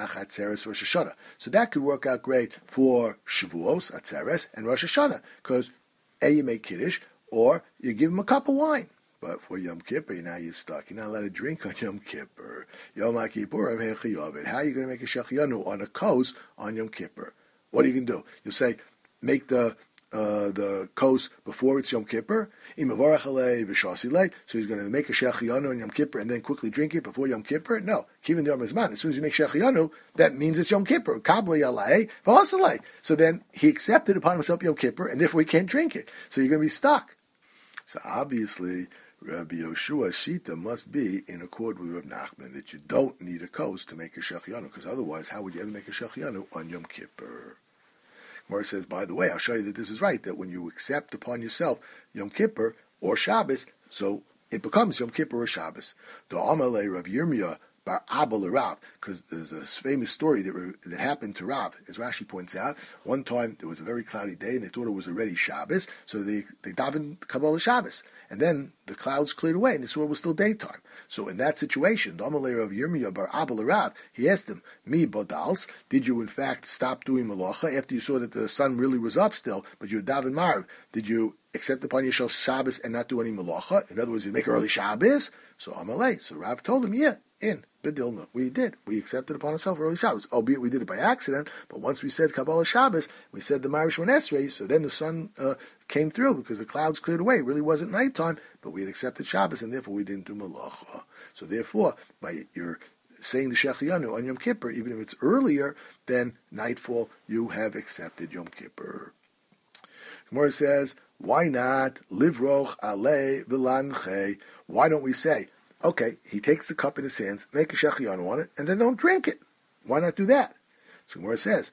that could work out great for Shavuos, Atzeres, and Rosh Hashanah, because A, you make Kiddush, or you give him a cup of wine. But for Yom Kippur, now you're stuck. You're not allowed to drink on Yom Kippur. Yom Kippur, how are you going to make a Shechianu on a kos on Yom Kippur? What are you going to do? You'll say, make the uh, the kos before it's Yom Kippur. So he's going to make a Shechianu on Yom Kippur and then quickly drink it before Yom Kippur? No. Kivin Yom Hazman. As soon as you make Shechianu, that means it's Yom Kippur. So then he accepted upon himself Yom Kippur, and therefore he can't drink it. So you're going to be stuck. So obviously, Rabbi Yoshua's shita must be in accord with Rav Nachman, that you don't need a kos to make a Shechianu, because otherwise, how would you ever make a Shechianu on Yom Kippur? Gemara says, by the way, I'll show you that this is right, that when you accept upon yourself Yom Kippur or Shabbos, so it becomes Yom Kippur or Shabbos. The Amalei Rav Yirmiyah bar Abba Rav, because there's a famous story that that happened to Rav, as Rashi points out. One time there was a very cloudy day, and they thought it was already Shabbos, so they they davened Kabbalah Shabbos, and then the clouds cleared away, and they saw it was still daytime. So in that situation, the Amalei Rav Yirmiyah bar Abba Rav, he asked him, "Mi bodals, did you in fact stop doing malacha after you saw that the sun really was up still, but you daven Mariv? Did you accept upon yourself Shabbos and not do any malacha? In other words, you make early Shabbos?" So Amalei, so Rav told him, "Yeah, in Bedilma, we did. We accepted upon ourselves early Shabbos, albeit we did it by accident. But once we said Kabbalah Shabbos, we said the Marish Esrei, so then the sun uh, came through because the clouds cleared away. It really wasn't nighttime, but we had accepted Shabbos, and therefore we didn't do malacha. So therefore, by your saying the Shechianu on Yom Kippur, even if it's earlier than nightfall, you have accepted Yom Kippur." Gemara says, why not livroch ale v'lanche? Why don't we say, okay, he takes the cup in his hands, make a shechianu on it, and then don't drink it? Why not do that? So Gemara says,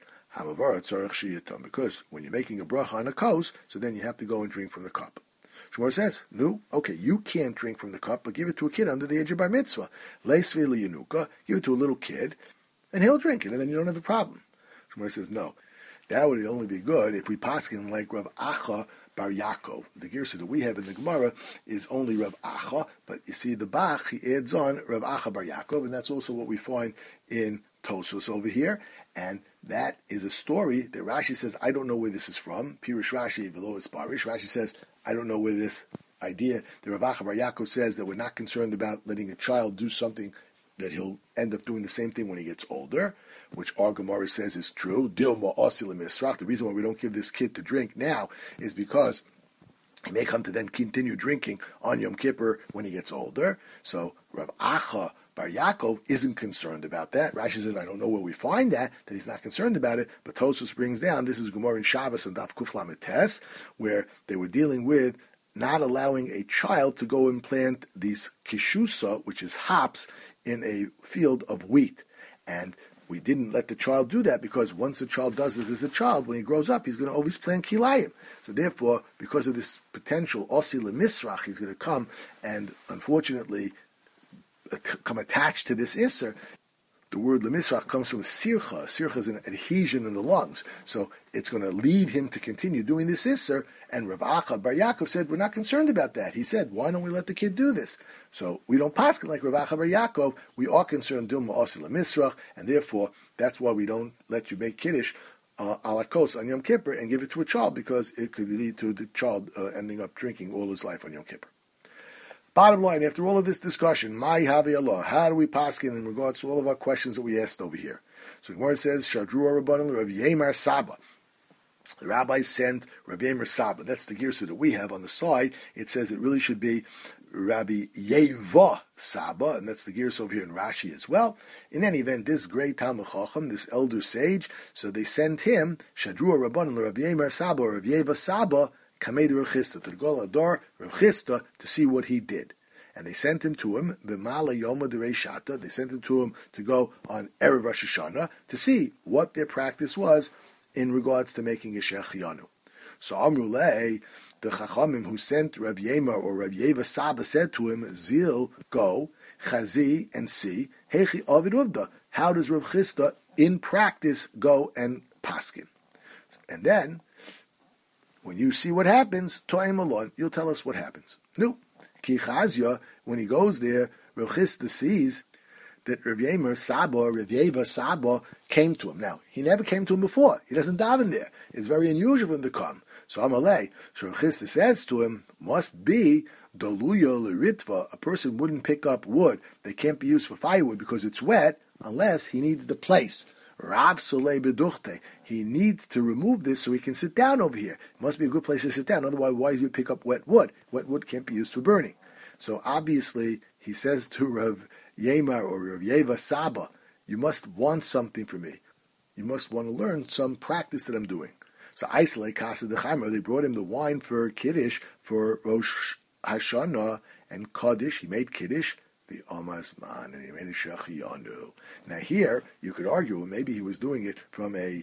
because when you're making a bracha on a kos, so then you have to go and drink from the cup. Shmuel says, no, okay, you can't drink from the cup, but give it to a kid under the age of bar mitzvah. Leisvi liyanuka, give it to a little kid, and he'll drink it, and then you don't have a problem. Shmuel says, no, that would only be good if we paskin like Rav Acha bar Yaakov. The girsa that we have in the Gemara is only Rav Acha, but you see the Bach, he adds on Rav Acha bar Yaakov, and that's also what we find in Tosfos over here. And that is a story that Rashi says, I don't know where this is from. Pirush Rashi, Velo Esparish. Rashi says, I don't know where this idea, the Rav Acha bar Yaakov says that we're not concerned about letting a child do something that he'll end up doing the same thing when he gets older, which our Gemara says is true. Dilma Osil Misrach. The reason why we don't give this kid to drink now is because he may come to then continue drinking on Yom Kippur when he gets older. So Rav Acha bar Yaakov isn't concerned about that. Rashi says, I don't know where we find that, that he's not concerned about it, but Tosfos brings down, this is Gemara in Shabbos and Daf Kuf Lamed Tes, where they were dealing with not allowing a child to go and plant these kishusa, which is hops, in a field of wheat. And we didn't let the child do that because once a child does this as a child, when he grows up, he's going to always plant kilayim. So therefore, because of this potential osi lemisrach, he's going to come and unfortunately come attached to this isser. The word lemisrach comes from sircha. Sircha is an adhesion in the lungs. So it's going to lead him to continue doing this isser. And Rav Acha bar Yaakov said, we're not concerned about that. He said, why don't we let the kid do this? So we don't paskin like Rav Acha bar Yaakov. We are concerned dilma osi lemisrach, and therefore that's why we don't let you make kiddush uh, ala kos on Yom Kippur and give it to a child, because it could lead to the child uh, ending up drinking all his life on Yom Kippur. Bottom line, after all of this discussion, my havi Allah, how do we paskin in regards to all of our questions that we asked over here? So the Gemara says, Shadru Rabbanan Rav Yemar Saba. The rabbi sent Rav Yemar Saba. That's the girsa that we have on the side. It says it really should be Rabbi Yeva Saba, and that's the girsa over here in Rashi as well. In any event, this great Talmid Chacham, this elder sage, so they sent him, Shadru Rabbanan Rav Yemar Saba, or Rav Yeva Saba, Kamed Rav Chisda, to go ador Rav Chisda to see what he did. And they sent him to him, B'mala Yoma Derei Shata, they sent him to him to go on Erev Rosh Hashanah to see what their practice was in regards to making a Shechianu. So Amrulei, the Chachamim who sent Rav Yemar or Rav Yeva Saba said to him, Zil, go, Chazi, and see, Hechi Ovid Uvda, how does Rav Chisda in practice go and paskin? And then, when you see what happens, To'im Alon, you'll tell us what happens. No. Ki Chazia, when he goes there, Rav Chisda sees that Rav Yemar Saba, Rav Yeva Saba, came to him. Now, he never came to him before. He doesn't daven there. It's very unusual for him to come. So Amalei, so Rav Chisda says to him, must be Doluya L'ritva, a person wouldn't pick up wood that can't be used for firewood because it's wet, unless he needs the place. Rav Solei Beduchte. He needs to remove this so he can sit down over here. It must be a good place to sit down. Otherwise, why would you pick up wet wood? Wet wood can't be used for burning. So obviously, he says to Rav Yemar or Rav Yeva Saba, you must want something from me. You must want to learn some practice that I'm doing. So Islay Kasa de Chaimer, they brought him the wine for Kiddush, for Rosh Hashanah and Kaddish. He made Kiddush. The Amasman, and he made a Shechianu. Now here, you could argue, maybe he was doing it from a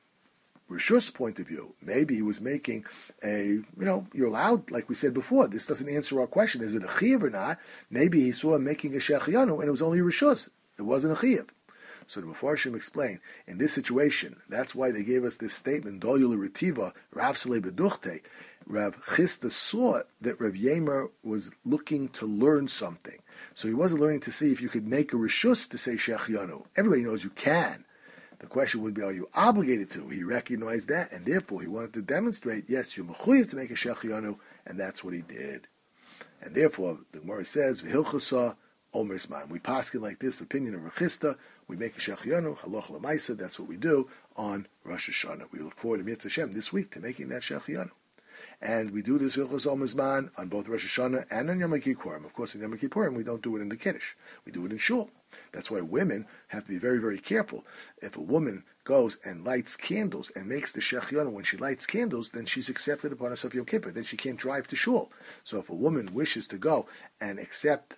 Rishus point of view. Maybe he was making a, you know, you're allowed, like we said before, this doesn't answer our question, is it a Chiyav or not? Maybe he saw him making a Shechianu, and it was only Rishus. It wasn't a Chiyav. So the Mefarshim explain, in this situation, that's why they gave us this statement, Doyul Retiva, Rav Salei Beduchte. Rav Chisda saw that Rav Yemar was looking to learn something. So he wasn't learning to see if you could make a rishus to say Shechianu. Everybody knows you can. The question would be, are you obligated to? He recognized that, and therefore he wanted to demonstrate, yes, you're mechuyev to make a Shechianu, and that's what he did. And therefore, the Gemara says, V'hilchasa Omer Zman. We paskin like this, the opinion of Rav Chisda, we make a Shechianu, Haloch L'maisa, that's what we do on Rosh Hashanah. We look forward to Mitzvah Hashem this week to making that Shechianu. And we do this Hilchos Omer Zman on both Rosh Hashanah and on Yom Kippurim. Of course, in Yom Kippurim, we don't do it in the Kiddush. We do it in Shul. That's why women have to be very, very careful. If a woman goes and lights candles and makes the Shechianu when she lights candles, then she's accepted upon herself Yom Kippur. Then she can't drive to Shul. So if a woman wishes to go and accept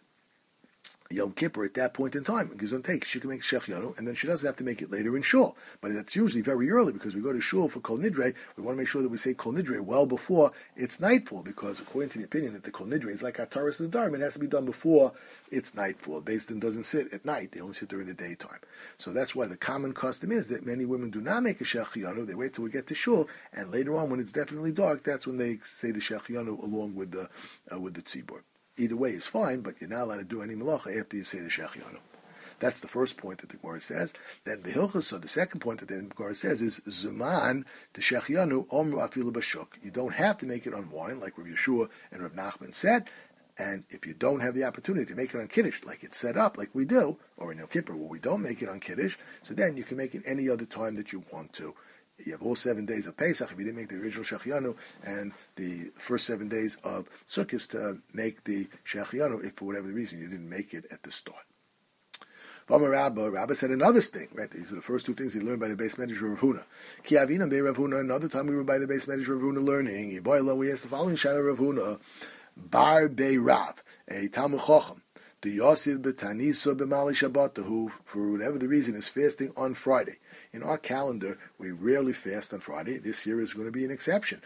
Yom Kippur at that point in time, take, she can make Shechianu, and then she doesn't have to make it later in Shul. But that's usually very early, because we go to Shul for Kol Nidre. We want to make sure that we say Kol Nidre well before it's nightfall, because according to the opinion that the Kol Nidre is like Ataras the Dharma, it has to be done before it's nightfall. Beis Din doesn't sit at night; they only sit during the daytime. So that's why the common custom is that many women do not make a Shechianu. They wait till we get to Shul, and later on, when it's definitely dark, that's when they say the Shechianu along with the uh, with the tzibur. Either way is fine, but you're not allowed to do any malacha after you say the Shechianu. That's the first point that the Gemara says. Then the Hilchos, so the second point that the Gemara says is Zuman the Shechianu Omru Afilu Bashuk. You don't have to make it on wine, like Rav Yeshua and Rav Nachman said. And if you don't have the opportunity to make it on Kiddush, like it's set up, like we do, or in Yom Kippur, where we don't make it on Kiddush, so then you can make it any other time that you want to. You have all seven days of Pesach if you didn't make the original Shechianu, and the first seven days of Sukkot to make the Shechianu if for whatever the reason you didn't make it at the start. V'amar Rabba, Rabba said another thing, right? These are the first two things he learned by the base medrash Rav Huna. Ki avinam be Rav Huna. Another time we were by the base medrash Rav Huna learning. Yiboyla, we asked the following shana Rav Huna, Bar Bei Rav, a Talmud Chacham, the Yosef B'Tanisa B'Mali Shabbat, who for whatever the reason is fasting on Friday. In our calendar, we rarely fast on Friday. This year is going to be an exception.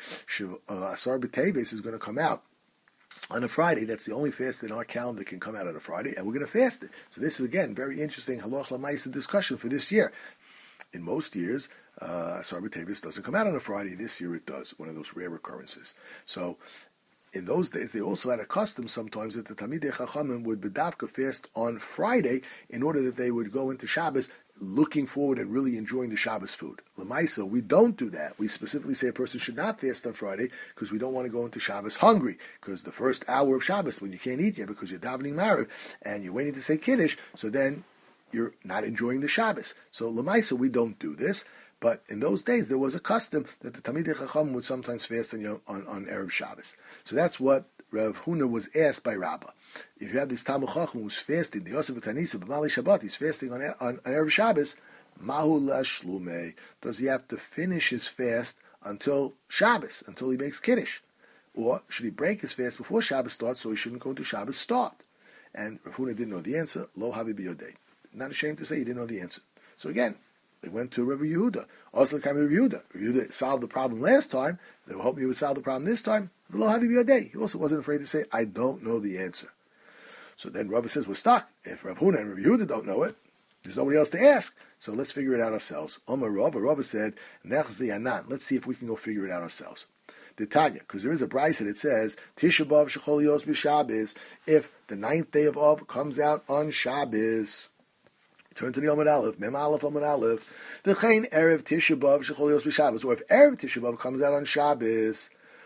Asar B'Teves is going to come out on a Friday. That's the only fast in our calendar can come out on a Friday, and we're going to fast it. So this is, again, very interesting halach l'maisa discussion for this year. In most years, uh, Asar B'Teves doesn't come out on a Friday. This year it does, one of those rare occurrences. So in those days, they also had a custom sometimes that the Talmidei Chachamim would bedavka fast on Friday in order that they would go into Shabbos looking forward and really enjoying the Shabbos food. L'maisa, we don't do that. We specifically say a person should not fast on Friday because we don't want to go into Shabbos hungry. Because the first hour of Shabbos, when you can't eat yet because you're davening Mariv and you're waiting to say Kiddush, so then you're not enjoying the Shabbos. So l'maisa, we don't do this. But in those days, there was a custom that the Talmidei Chacham would sometimes fast on, on, on Erev Shabbos. So that's what Rav Huna was asked by Rabbah. If you have this Talmud Chacham who's fasting, the Yosef B'Tanisa B'Mali Shabbat, he's fasting on, on, on Erev Shabbos, Mahu Lashlume, does he have to finish his fast until Shabbos, until he makes Kiddush? Or should he break his fast before Shabbos starts so he shouldn't go to Shabbos start? And Rav Huna didn't know the answer. Lo Havi B'Yodei. Not ashamed to say he didn't know the answer. So again, they went to Rabbi Yehuda. Also came to Rabbi Yehuda. Rabbi Yehuda solved the problem last time. They were hoping he would solve the problem this time. Lo Havi B'Yodei. He also wasn't afraid to say, I don't know the answer. So then Rabbi says, we're stuck. If Rav Huna and Rabbi Yehuda don't know it, there's nobody else to ask. So let's figure it out ourselves. Omar Rav, Rav said, Nechzi Anan. Let's see if we can go figure it out ourselves. The Tanya, because there is a brisa that says, Tisha B'Av Shechol Yos B'Shabbos, if the ninth day of Av comes out on Shabbos. Turn to the Omid Aleph, Mem Aleph Omid Aleph. The Chain Erev Tisha B'Av Shechol Yos B'Shabbos, or if Erev Tisha B'Av comes out on Shabbos,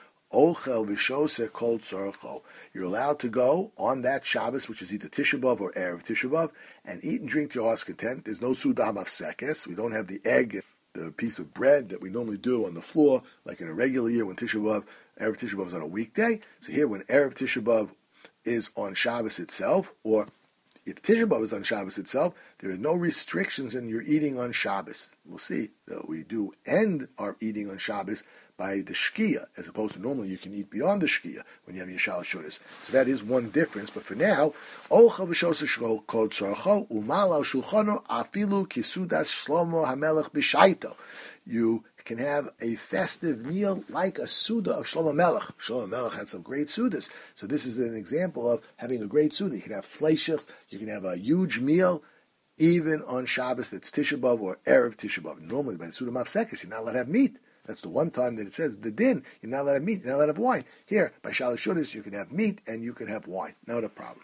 Ochel V'Shoseh Kol Tzorcho. You're allowed to go on that Shabbos, which is either Tisha B'Av or Erev Tisha B'Av, and eat and drink to your heart's content. There's no Sudah Mafsekes. We don't have the egg, the piece of bread that we normally do on the floor, like in a regular year when Tisha B'Av, Erev Tisha B'Av is on a weekday. So here, when Erev Tisha B'Av is on Shabbos itself, or if Tisha B'Av is on Shabbos itself, there are no restrictions in your eating on Shabbos. We'll see that we do end our eating on Shabbos by the Shkia, as opposed to normally you can eat beyond the Shkia when you have your Shalosh Shudas. So that is one difference. But for now, Ocha v'Shoseh Shol Kol Tzorcho Umal Al Shulchano Afilu Kisudas Shlomo Hamelech B'Shaito. You can have a festive meal like a Suda of Shlomo Melech. Shlomo Melech had some great Sudas. So this is an example of having a great Suda. You can have fleishach, you can have a huge meal, even on Shabbos that's Tisha B'Av or Erev Tisha B'Av. Normally by the Suda Mafsekes, you're not allowed to have meat. That's the one time that it says, the din, you're not allowed to have meat, you're not allowed to have wine. Here, by Shalosh Shudas, you can have meat and you can have wine. Not a problem.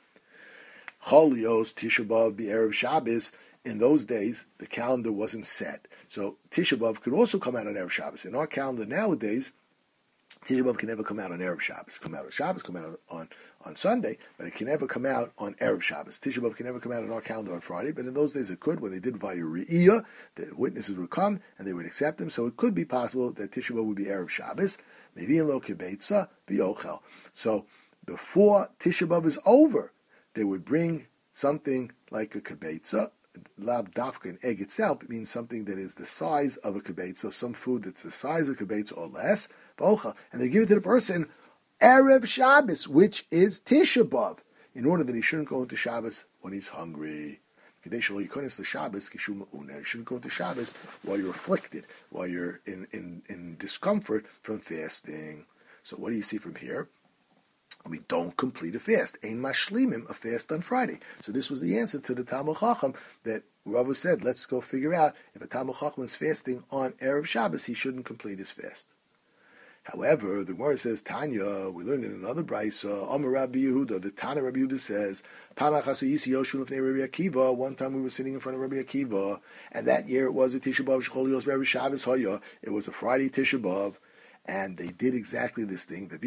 Chol Yos Tisha B'Av B'Erev Shabbos. In those days, the calendar wasn't set. So Tisha B'Av could also come out on Erev Shabbos. In our calendar nowadays, Tisha B'Av can never come out on Erev Shabbos. Come out on Shabbos, come out on, on Sunday, but it can never come out on Erev Shabbos. Tisha B'Av can never come out on our calendar on Friday, but in those days it could. When they did via Re'iyah, the witnesses would come and they would accept them. So it could be possible that Tisha B'Av would be Erev Shabbos. Mevi'in lo kibeitza v'yochel. So before Tisha B'Av is over, they would bring something like a kibeitza. Lav dafka, an egg itself, it means something that is the size of a kibeitza, some food that's the size of a kibeitza or less, v'ochel, and they give it to the person Erev Shabbos, which is Tisha B'Av, in order that he shouldn't go into Shabbos when he's hungry. You shouldn't go into Shabbos while you're afflicted, while you're in, in, in discomfort from fasting. So what do you see from here? We don't complete a fast. Ein mashlimim, a fast on Friday. So this was the answer to the Talmud Chacham that Rava said, let's go figure out if a Talmud Chacham is fasting on Erev Shabbos, he shouldn't complete his fast. However, the Gemara says, Tanya, we learned in another brayso, Amar Rabbi Yehuda, the Tana Rabbi Yehuda says, one time we were sitting in front of Rabbi Akiva, and that year it was a Tisha B'Av, Shcholios, Rabbi Shabbos Hoya, it was a Friday Tisha B'Av, and they did exactly this thing. They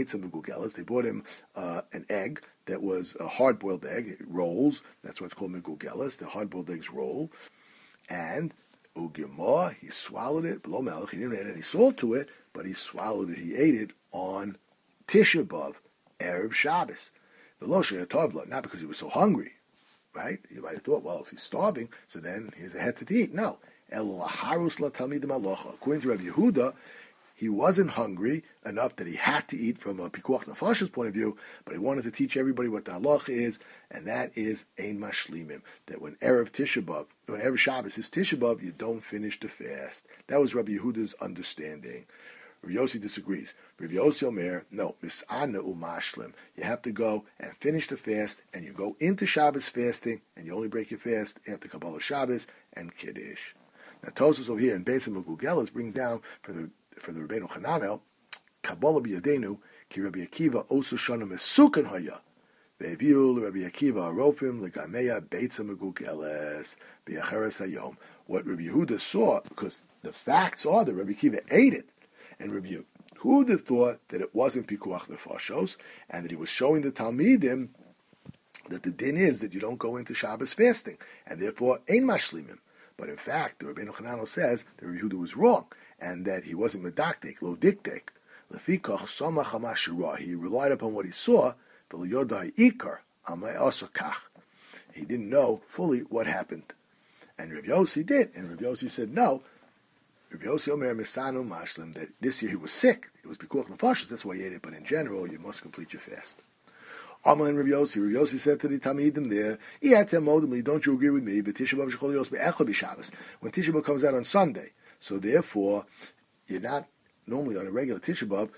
bought him uh, an egg that was a hard-boiled egg, it rolls, that's what's called megugelas, the hard-boiled eggs roll, and Ugimah, he swallowed it, below melech, he didn't add any salt to it, but he swallowed it, he ate it on Tisha B'Av, Erev Shabbos. Not because he was so hungry, right? You might have thought, well, if he's starving, so then he has a head to eat. No. According to Rabbi Yehuda, he wasn't hungry enough that he had to eat from a Pikuach Nefash's point of view, but he wanted to teach everybody what the halacha is, and that is Ein Mashlimim, that when Erev Tisha B'Av, when Erev Shabbos is Tisha B'Av, you don't finish the fast. That was Rabbi Yehuda's understanding. Rabbi Yossi disagrees. Rabbi Yossi Omer, no, Mis'ana u'mashlim. You have to go and finish the fast, and you go into Shabbos fasting, and you only break your fast after Kabbalah Shabbos and Kiddush. Now Tosfos over here in Beis Megugelas brings down for the for the Rabbeinu Hananel, Kabbalah b'yadenu ki Rabbi Akiva osu shana mesukan haya. Ve'eviu Rabbi Akiva arofim legameya beitza megugeles b'yacheres hayom. What Rabbi Yehuda saw, because the facts are that Rabbi Akiva ate it, and Rabbi Yehuda thought that it wasn't pikuach nefashos, and that he was showing the Talmidim that the din is that you don't go into Shabbos fasting, and therefore ein mashlimim. But in fact, the Rabbeinu Hananel says that Rabbi Yehuda was wrong, and that he wasn't medaktik, lo diktek. Lefikach samach hamashura. He relied upon what he saw. V'liyodai ikar amay asakach. He didn't know fully what happened, and Rabbi Yossi did. And Rabbi Yossi said no. Rabbi Yossi Omer Misanu Mashlim, that this year he was sick. It was Pikuach Nefashos. That's why he ate it. But in general, you must complete your fast. Amal and Rabbi Yossi. Rabbi Yossi said to the Talmidim there, don't you agree with me? But Tisha B'Av Shechol Yos Be'echel B'Shabbos. When Tisha B'Av comes out on Sunday, so therefore, you're not, normally on a regular Tisha B'Av,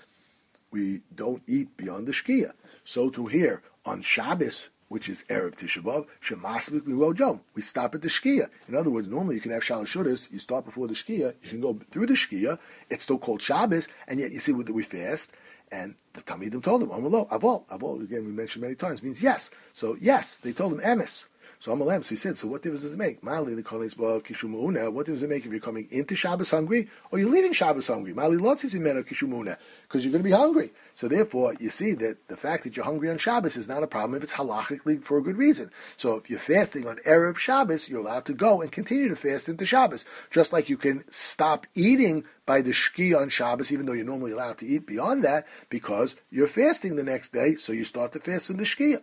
we don't eat beyond the Shkia. So to here, on Shabbos, which is Erev Tisha B'Av, Shemasvik Mirod Yom. We stop at the Shkia. In other words, normally you can have Shalosh Shudas, you start before the Shkia, you can go through the Shkia, it's still called Shabbos, and yet you see that we fast, and the Talmidim told him, Amalo, Avol, Avol, again we mentioned many times, means yes. So yes, they told him Emes. So Amalem, so he said, so what difference does it make? Mali the Kolis Ba Kishumuna, what difference does it make if you're coming into Shabbos hungry or you're leaving Shabbos hungry? Mali Lotzis Vimeno Kishumuna, because you're going to be hungry. So therefore, you see that the fact that you're hungry on Shabbos is not a problem if it's halachically for a good reason. So if you're fasting on Erev Shabbos, you're allowed to go and continue to fast into Shabbos. Just like you can stop eating by the Shki on Shabbos, even though you're normally allowed to eat beyond that, because you're fasting the next day, so you start to fast in the Shkia.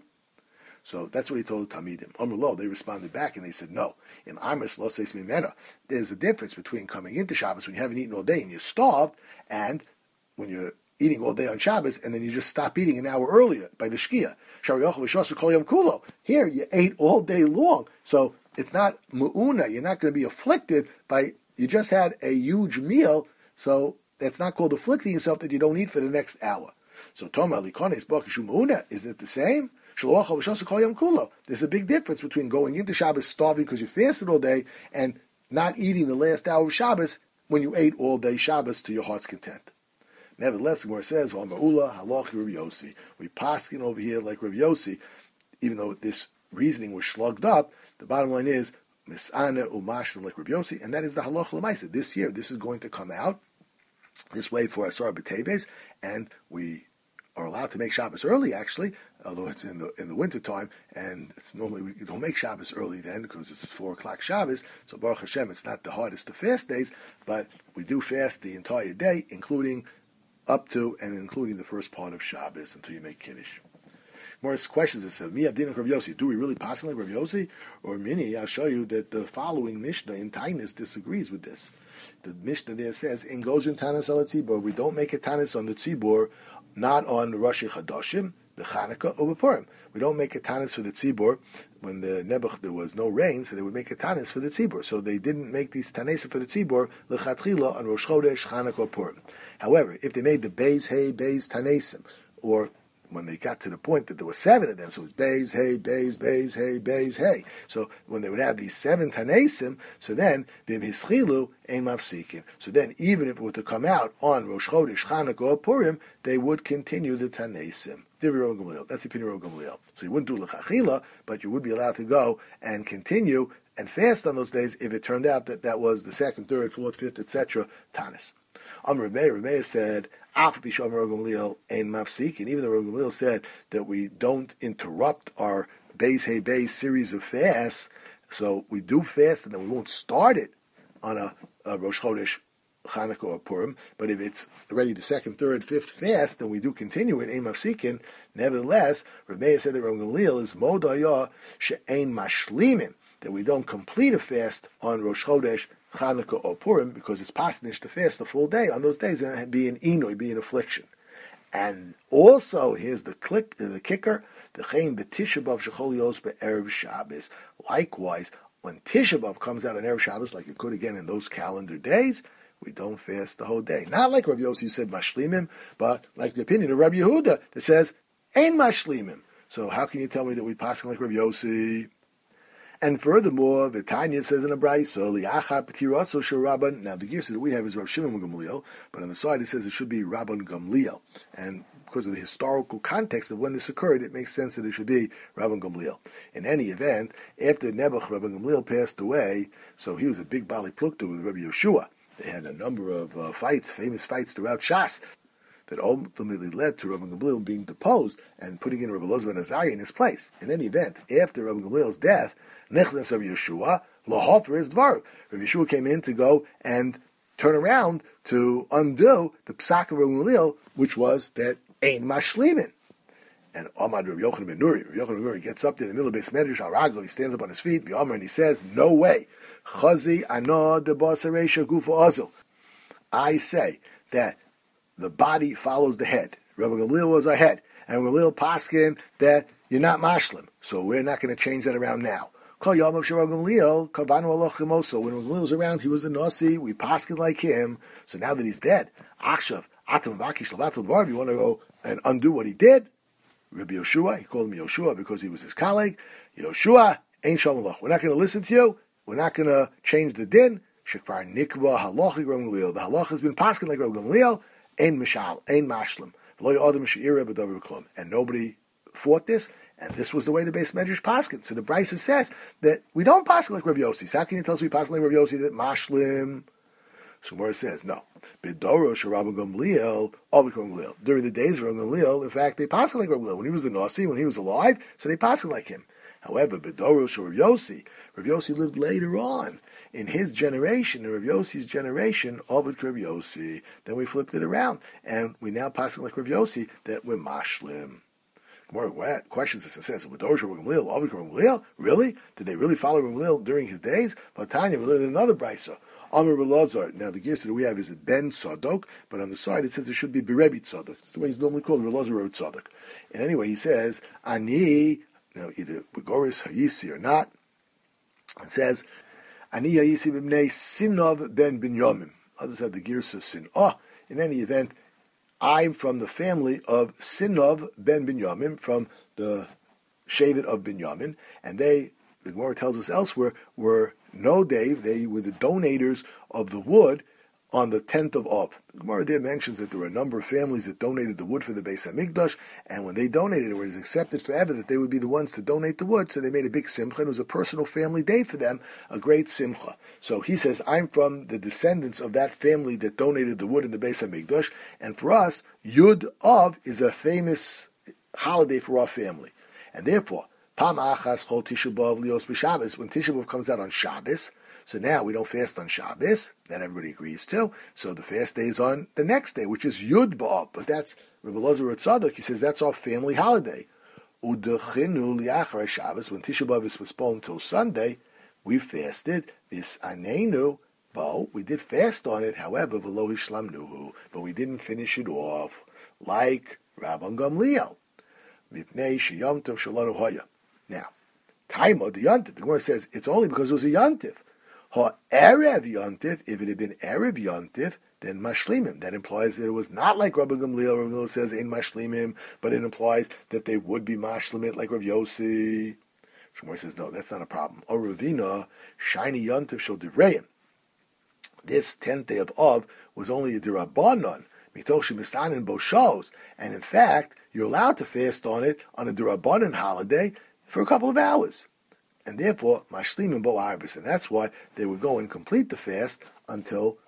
So that's what he told the Talmidim. Amrullah, they responded back and they said, no. In Amris, lo seis mimena. There's a difference between coming into Shabbos when you haven't eaten all day and you're starved, and when you're eating all day on Shabbos and then you just stop eating an hour earlier by the Shkia. Here, you ate all day long. So it's not mu'una. You're not going to be afflicted by, you just had a huge meal, so it's not called afflicting yourself that you don't eat for the next hour. So Toma Likones Bakishu Mu'una, is it the same? There's a big difference between going into Shabbos starving because you fasted all day and not eating the last hour of Shabbos when you ate all day Shabbos to your heart's content. Nevertheless, the Gemara says, we paskin over here like Rav Yossi, even though this reasoning was slugged up, the bottom line is, mis'ana umashlim like Rav Yossi, and that is the halach l'maisa. This year, this is going to come out this way for Asar B'Teves, and we are allowed to make Shabbos early, actually, although it's in the in the winter time, and it's normally we don't make Shabbos early then because it's four o'clock Shabbos. So Baruch Hashem, it's not the hardest of fast days, but we do fast the entire day, including up to and including the first part of Shabbos until you make Kiddush. More questions. It says, "Mi Avdina Rav Yossi." Do we really pass like Rav Yossi, or Mini? I'll show you that the following Mishnah in Tainus disagrees with this. The Mishnah there says, "In Gojin Tanis al Tzibor," we don't make a Tanis on the Tzibor, not on Rosh Chadashim, the Chanukah, or Purim. We don't make a Tanis for the Tzibor when the Nebuch there was no rain, so they would make a Tanis for the Tzibor. So they didn't make these Tanis for the Tzibor lechatchila on Rosh Chodesh, Chanukah, or Purim. However, if they made the Beis Hey Beis Tanesim, or when they got to the point that there were seven of them, so it was Beis, Hey, Beis, Beis, Hey, Beis, Hey. So when they would have these seven Tanesim, so then, Bim Hischilu, Ein Mafsikin. So then, even if it were to come out on Rosh Chodesh, Chanukah, or Purim, they would continue the Tanesim. That's the opinion of Gamliel. So you wouldn't do L'chachila, but you would be allowed to go and continue and fast on those days if it turned out that that was the second, third, fourth, fifth, et cetera, Tanis. Amr Rebbeir, Rebbeir said, and even though Rav Gamliel said that we don't interrupt our Beis Hey Beis series of fasts, so we do fast and then we won't start it on a, a Rosh Chodesh, Chanukah, or Purim, but if it's already the second, third, fifth fast, then we do continue it, Ein Mafsikin. Nevertheless, Rebbeir said that Rav Gamliel is Modayah She'ein Mashlimim, that we don't complete a fast on Rosh Chodesh, Chanukah, or Purim, because it's pasnish to fast the full day. On those days, it be an inoy, be an affliction. And also, here's the click, the kicker, the chayin b'Tisha B'av shechol yos be'erev Shabbos. Likewise, when Tisha B'av comes out on erev Shabbos, like it could again in those calendar days, we don't fast the whole day. Not like Rav Yossi said mashlimim, but like the opinion of Rabbi Yehuda that says ain't mashlimim. So how can you tell me that we pass like Rav Yossi? And furthermore, the Tanya says in a brayso, li'achar p'tiraso shel Rabban. Now the gear that we have is Rav Shimon Gamliel, but on the side it says it should be Rabban Gamliel. And because of the historical context of when this occurred, it makes sense that it should be Rabban Gamliel. In any event, after Nebuch, Rabban Gamliel passed away, so he was a big Bali Plukta with Rabbi Yeshua. They had a number of uh, fights, famous fights throughout Shas, that ultimately led to Rabban Gamliel being deposed and putting in Rabbi Elazar ben Azariah in his place. In any event, after Rabban Gamliel's death, Nechnas of Yeshua, Lahofar is Dvar. Rabbi Yeshua came in to go and turn around to undo the Psak of Rabban Gamliel, which was that Ein Mashlimin. And Amad Rabbi Yochanan ben Nuri, Rabbi Yochanan ben Nuri gets up there in the middle of Beis Medrash al Raglo, he stands up on his feet, and he says, no way. Chazi ana de basaresha gufa azul. I say that the body follows the head. Rabbi Gamliel was our head, and Rabbi Gamliel paskin that you're not mashlim, so we're not going to change that around now. Kol yom of Rabbi Gamliel kavanu alochem also. When Rabbi Gamliel was around, he was the nasi. We paskin like him. So now that he's dead, achshav atam vakish lavatul dvar. You want to go and undo what he did? Rabbi Yoshua, he called him Yoshua because he was his colleague. Yoshua ain't shalom alach. We're not going to listen to you. We're not going to change the din. Shekvar nikva halachi Rabbi Gamliel. The halach has been paskin like Rabbi Gamliel. Ein mishal, ein mashlim. And nobody fought this, and this was the way the Beis Medrash paskin. So the Brisa says that we don't paskin like Rabbi Yossi. So how can you tell us we paskin like Rabbi Yossi that mashlim? So Gemara says no. B'dorosh Rabbi Gamliel, Rabbi Gamliel. During the days of Rabbi Gamliel, in fact, they paskin like Rabbi Gamliel. When he was the Nasi, when he was alive, so they paskin like him. However, b'dorosh Rabbi Yossi, Rabbi Yossi lived later on. In his generation, in Rav Yossi's generation, Ovid Rav Yossi, then we flipped it around, and we now pass it like Rav Yossi that we're mashlim. More questions as it says, Ovid Rav Gamliel, Ovid Rav Gamliel, really? Did they really follow Rav Gamliel during his days? But Tanya, we learned another brisa. Amr Belazar. Now the gears that we have is Ben Tzadok, but on the side it says it should be Berebi Tzadok. That's the way he's normally called, Belazar Rav Tzadok. And anyway, he says Ani. Now either Begoris Hayisi or not. It says. Ani Yayisi b'mnei Sinov ben Binyamin. Others have the Girsa Sin. Oh, in any event, I'm from the family of Sinov ben Binyamin, from the Shevet of Binyamin, and they, the Gemara tells us elsewhere, were no Dave, they were the donators of the wood on the tenth of Av. The Gemara there mentions that there were a number of families that donated the wood for the Beis Hamikdash, and when they donated it, it was accepted forever that they would be the ones to donate the wood, so they made a big simcha, and it was a personal family day for them, a great simcha. So he says, I'm from the descendants of that family that donated the wood in the Beis Hamikdash, and for us, Yud Av is a famous holiday for our family. And therefore, Pam Achas Chol Tisha B'Av Lios B'Shabbos, when Tisha B'Av comes out on Shabbos, So now we don't fast on Shabbos. That everybody agrees to. So the fast day is on the next day, which is Yud B'Av. But that's Rebbe Elazar Tzadok. He says that's our family holiday. Udechinu liachar Shabbos, when Tisha B'Av is postponed until Sunday, we fasted this anenu. Bo, we did fast on it. However, v'lo hishlamnuhu, but we didn't finish it off like Rabban Gamliel. Mipnei sheyom tov shalanu hoya. Now, Taima, the Yontif, the Gemara says it's only because it was a Yontif. Ha Erev Yontif, if it had been Erev Yontif, then Mashlimim. That implies that it was not like Rabbi Gamliel. Rabbi Gamliel says in Mashlimim, but it implies that they would be Mashlimit like Rav Yossi. Shmuel says no, that's not a problem. Or Ravina, shiny Yontif shel Divrayim. This tenth day of Av was only a Dirabanan, Mitoch Shemistanin Boshos, and in fact, you're allowed to fast on it on a Dirabanan holiday for a couple of hours. And therefore, Mashlimim Bo Arbis, and that's why they would go and complete the fast until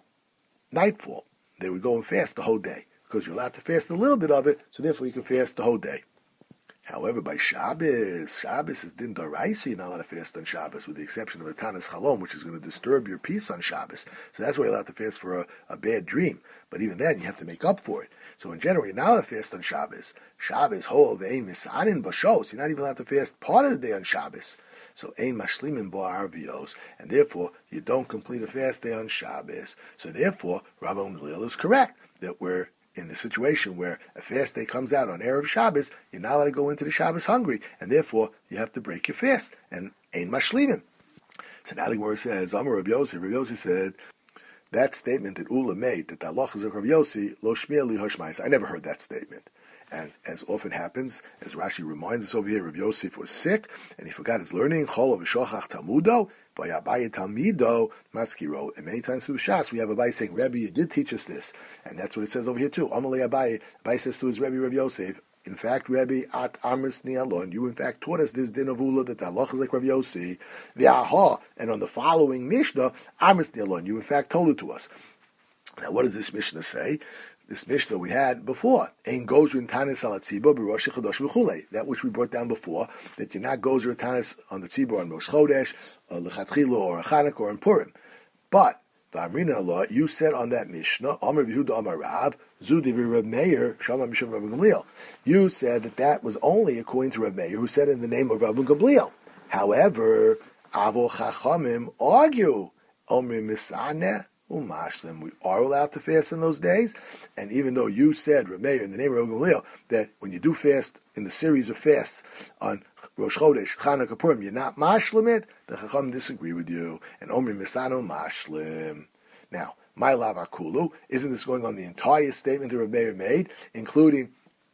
nightfall. They would go and fast the whole day, because you're allowed to fast a little bit of it, so therefore you can fast the whole day. However, by Shabbos, Shabbos is din d'oraisa, you're not allowed to fast on Shabbos, with the exception of a Tanis Chalom, which is going to disturb your peace on Shabbos. So that's why you're allowed to fast for a, a bad dream. But even then, you have to make up for it. So in general, you're not allowed to fast on Shabbos. Shabbos, ho, ve'ein misanin b'shos. You're not even allowed to fast part of the day on Shabbos. So ein mashlimin bo arvios, and therefore you don't complete a fast day on Shabbos. So therefore, Rabbi Gamliel is correct that we're in the situation where a fast day comes out on Erev Shabbos, you're not allowed to go into the Shabbos hungry, and therefore you have to break your fast, and ein mashlimin. So now the Gemara says, Amar Rabbi Yossi, Rabbi Yossi said, that statement that Ula made, that the halachas of Rabbi Yossi, lo shmiel li hoshmais, I never heard that statement. And as often happens, as Rashi reminds us over here, Rabbi Yosef was sick, and he forgot his learning, chol v'shochach talmudo, v'yabaye talmido, maskiro. And many times through Shas, we have Abaye saying, Rebbe, you did teach us this. And that's what it says over here too. Amalei Abaye, Abaye says to his Rebbe, Rabbi Yosef, in fact, Rebbe, at amris ni'alon, you in fact taught us this din of Ula, that the halach is like Rabbi Yossi, v'aha, and on the following Mishnah, amris ni'alon, you in fact told it to us. Now what does this Mishnah say? This Mishnah we had before, Ein Gozer Tanis al Tzibur b'Rosh Chodesh v'Chulei. That which we brought down before, that you're not Gozer Tanis on the Tzibur on Rosh Chodesh, Lechatchila or Chanukah or in Purim. But V'Amrina Allah, you said on that Mishnah, Amar Yehuda Amar Rav, Zudivi Rav Meir, Shama Misham Rav Gamliel. You said that that was only according to Rav Meir, who said in the name of Rav Gamliel. However, Avo Chachamim argue, Omri Misaneh. Umashlim, we are allowed to fast in those days, and even though you said, Rav Meir, in the name of Rav Gamliel, that when you do fast in the series of fasts on Rosh Chodesh, Chanukah, Purim, you're not mashlim it, the Chacham disagree with you, and Omri Misano mashlim. Now, my lava kulu, isn't this going on the entire statement that Rav Meir made, including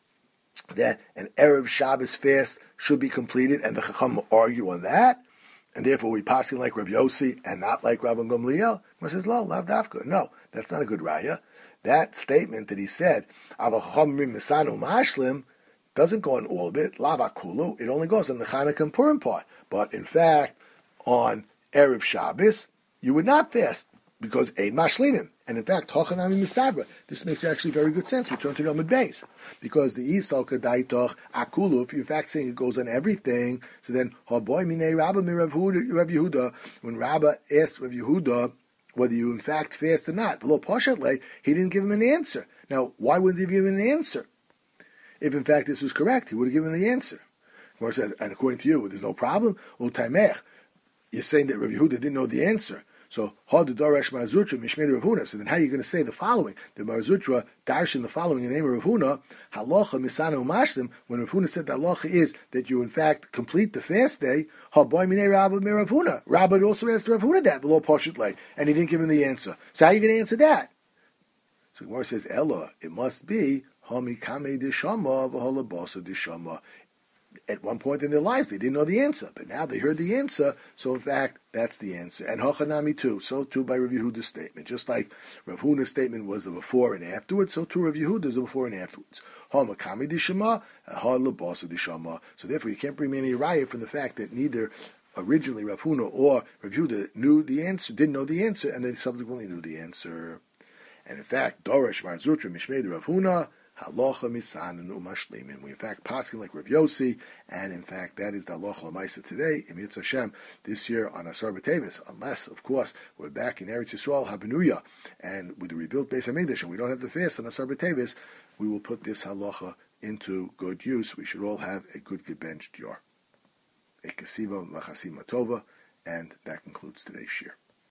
that an Erev Shabbos fast should be completed, and the Chacham argue on that? And therefore we passing like Rav Yossi and not like Rabbi Gamliel? He says, "Lo, lav dafka." No, that's not a good raya. That statement that he said, "Avachomrim misanu mashlim," doesn't go on all of it. Lavakulu. It only goes on the Chanukah and Purim part. But in fact, on Erev Shabbos, you would not fast because ein mashlimim. And in fact, Hochanami mistabra. This makes actually very good sense. We turn to Yomid Beis. Because the Isal Kadaitoch Akulu, if you're in fact saying it goes on everything, so then, Haboy Minei Rabba mi Rav Yehuda, when Rabba asked Rav Yehuda whether you in fact fast or not, V'lo Poshatle, he didn't give him an answer. Now, why wouldn't he give him an answer? If in fact this was correct, he would have given the answer. Gemara says, and according to you, there's no problem. Utaimech, you're saying that Rav Yehuda didn't know the answer. So, so then how are you going to say the following? The Marzutra darshan the following in the name of Rav Huna, halacha misanu mashlim, when Rav Huna said the halacha is that you in fact complete the fast day, haboy minei Rabba mi Rav Huna. Rabba also asked Rav Huna that, below Pashut Lay, and he didn't give him the answer. So how are you going to answer that? So Gemara says, Ella, it must be, hami kame dishama v'hola basa dishama. At one point in their lives, they didn't know the answer, but now they heard the answer, so in fact, that's the answer. And Hochanami too, so too by Rav Yehuda's statement. Just like Rav Huna's statement was the before and afterwards, so too Rav Yehuda's the before and afterwards. Hamakami dishama, ha labasa dishama. So therefore, you can't bring me any raya from the fact that neither originally Rav Huna or Rav Yehuda knew the answer, didn't know the answer, and they subsequently knew the answer. And in fact, Dorish Marzutra Mishmei Rav Huna, halacha misanin umashlimin. We in fact paskin like Rav Yossi, and in fact that is the halacha l'maisa today. In Yitzhak Hashem this year on Asar B'Tevis, unless of course we're back in Eretz Yisrael Habenuya, and with the rebuilt Beis Hamikdash, and we don't have the fast on Asar B'Tevis, we will put this halacha into good use. We should all have a good gebenched jar. A kasiva machasima tova, and that concludes today's shir.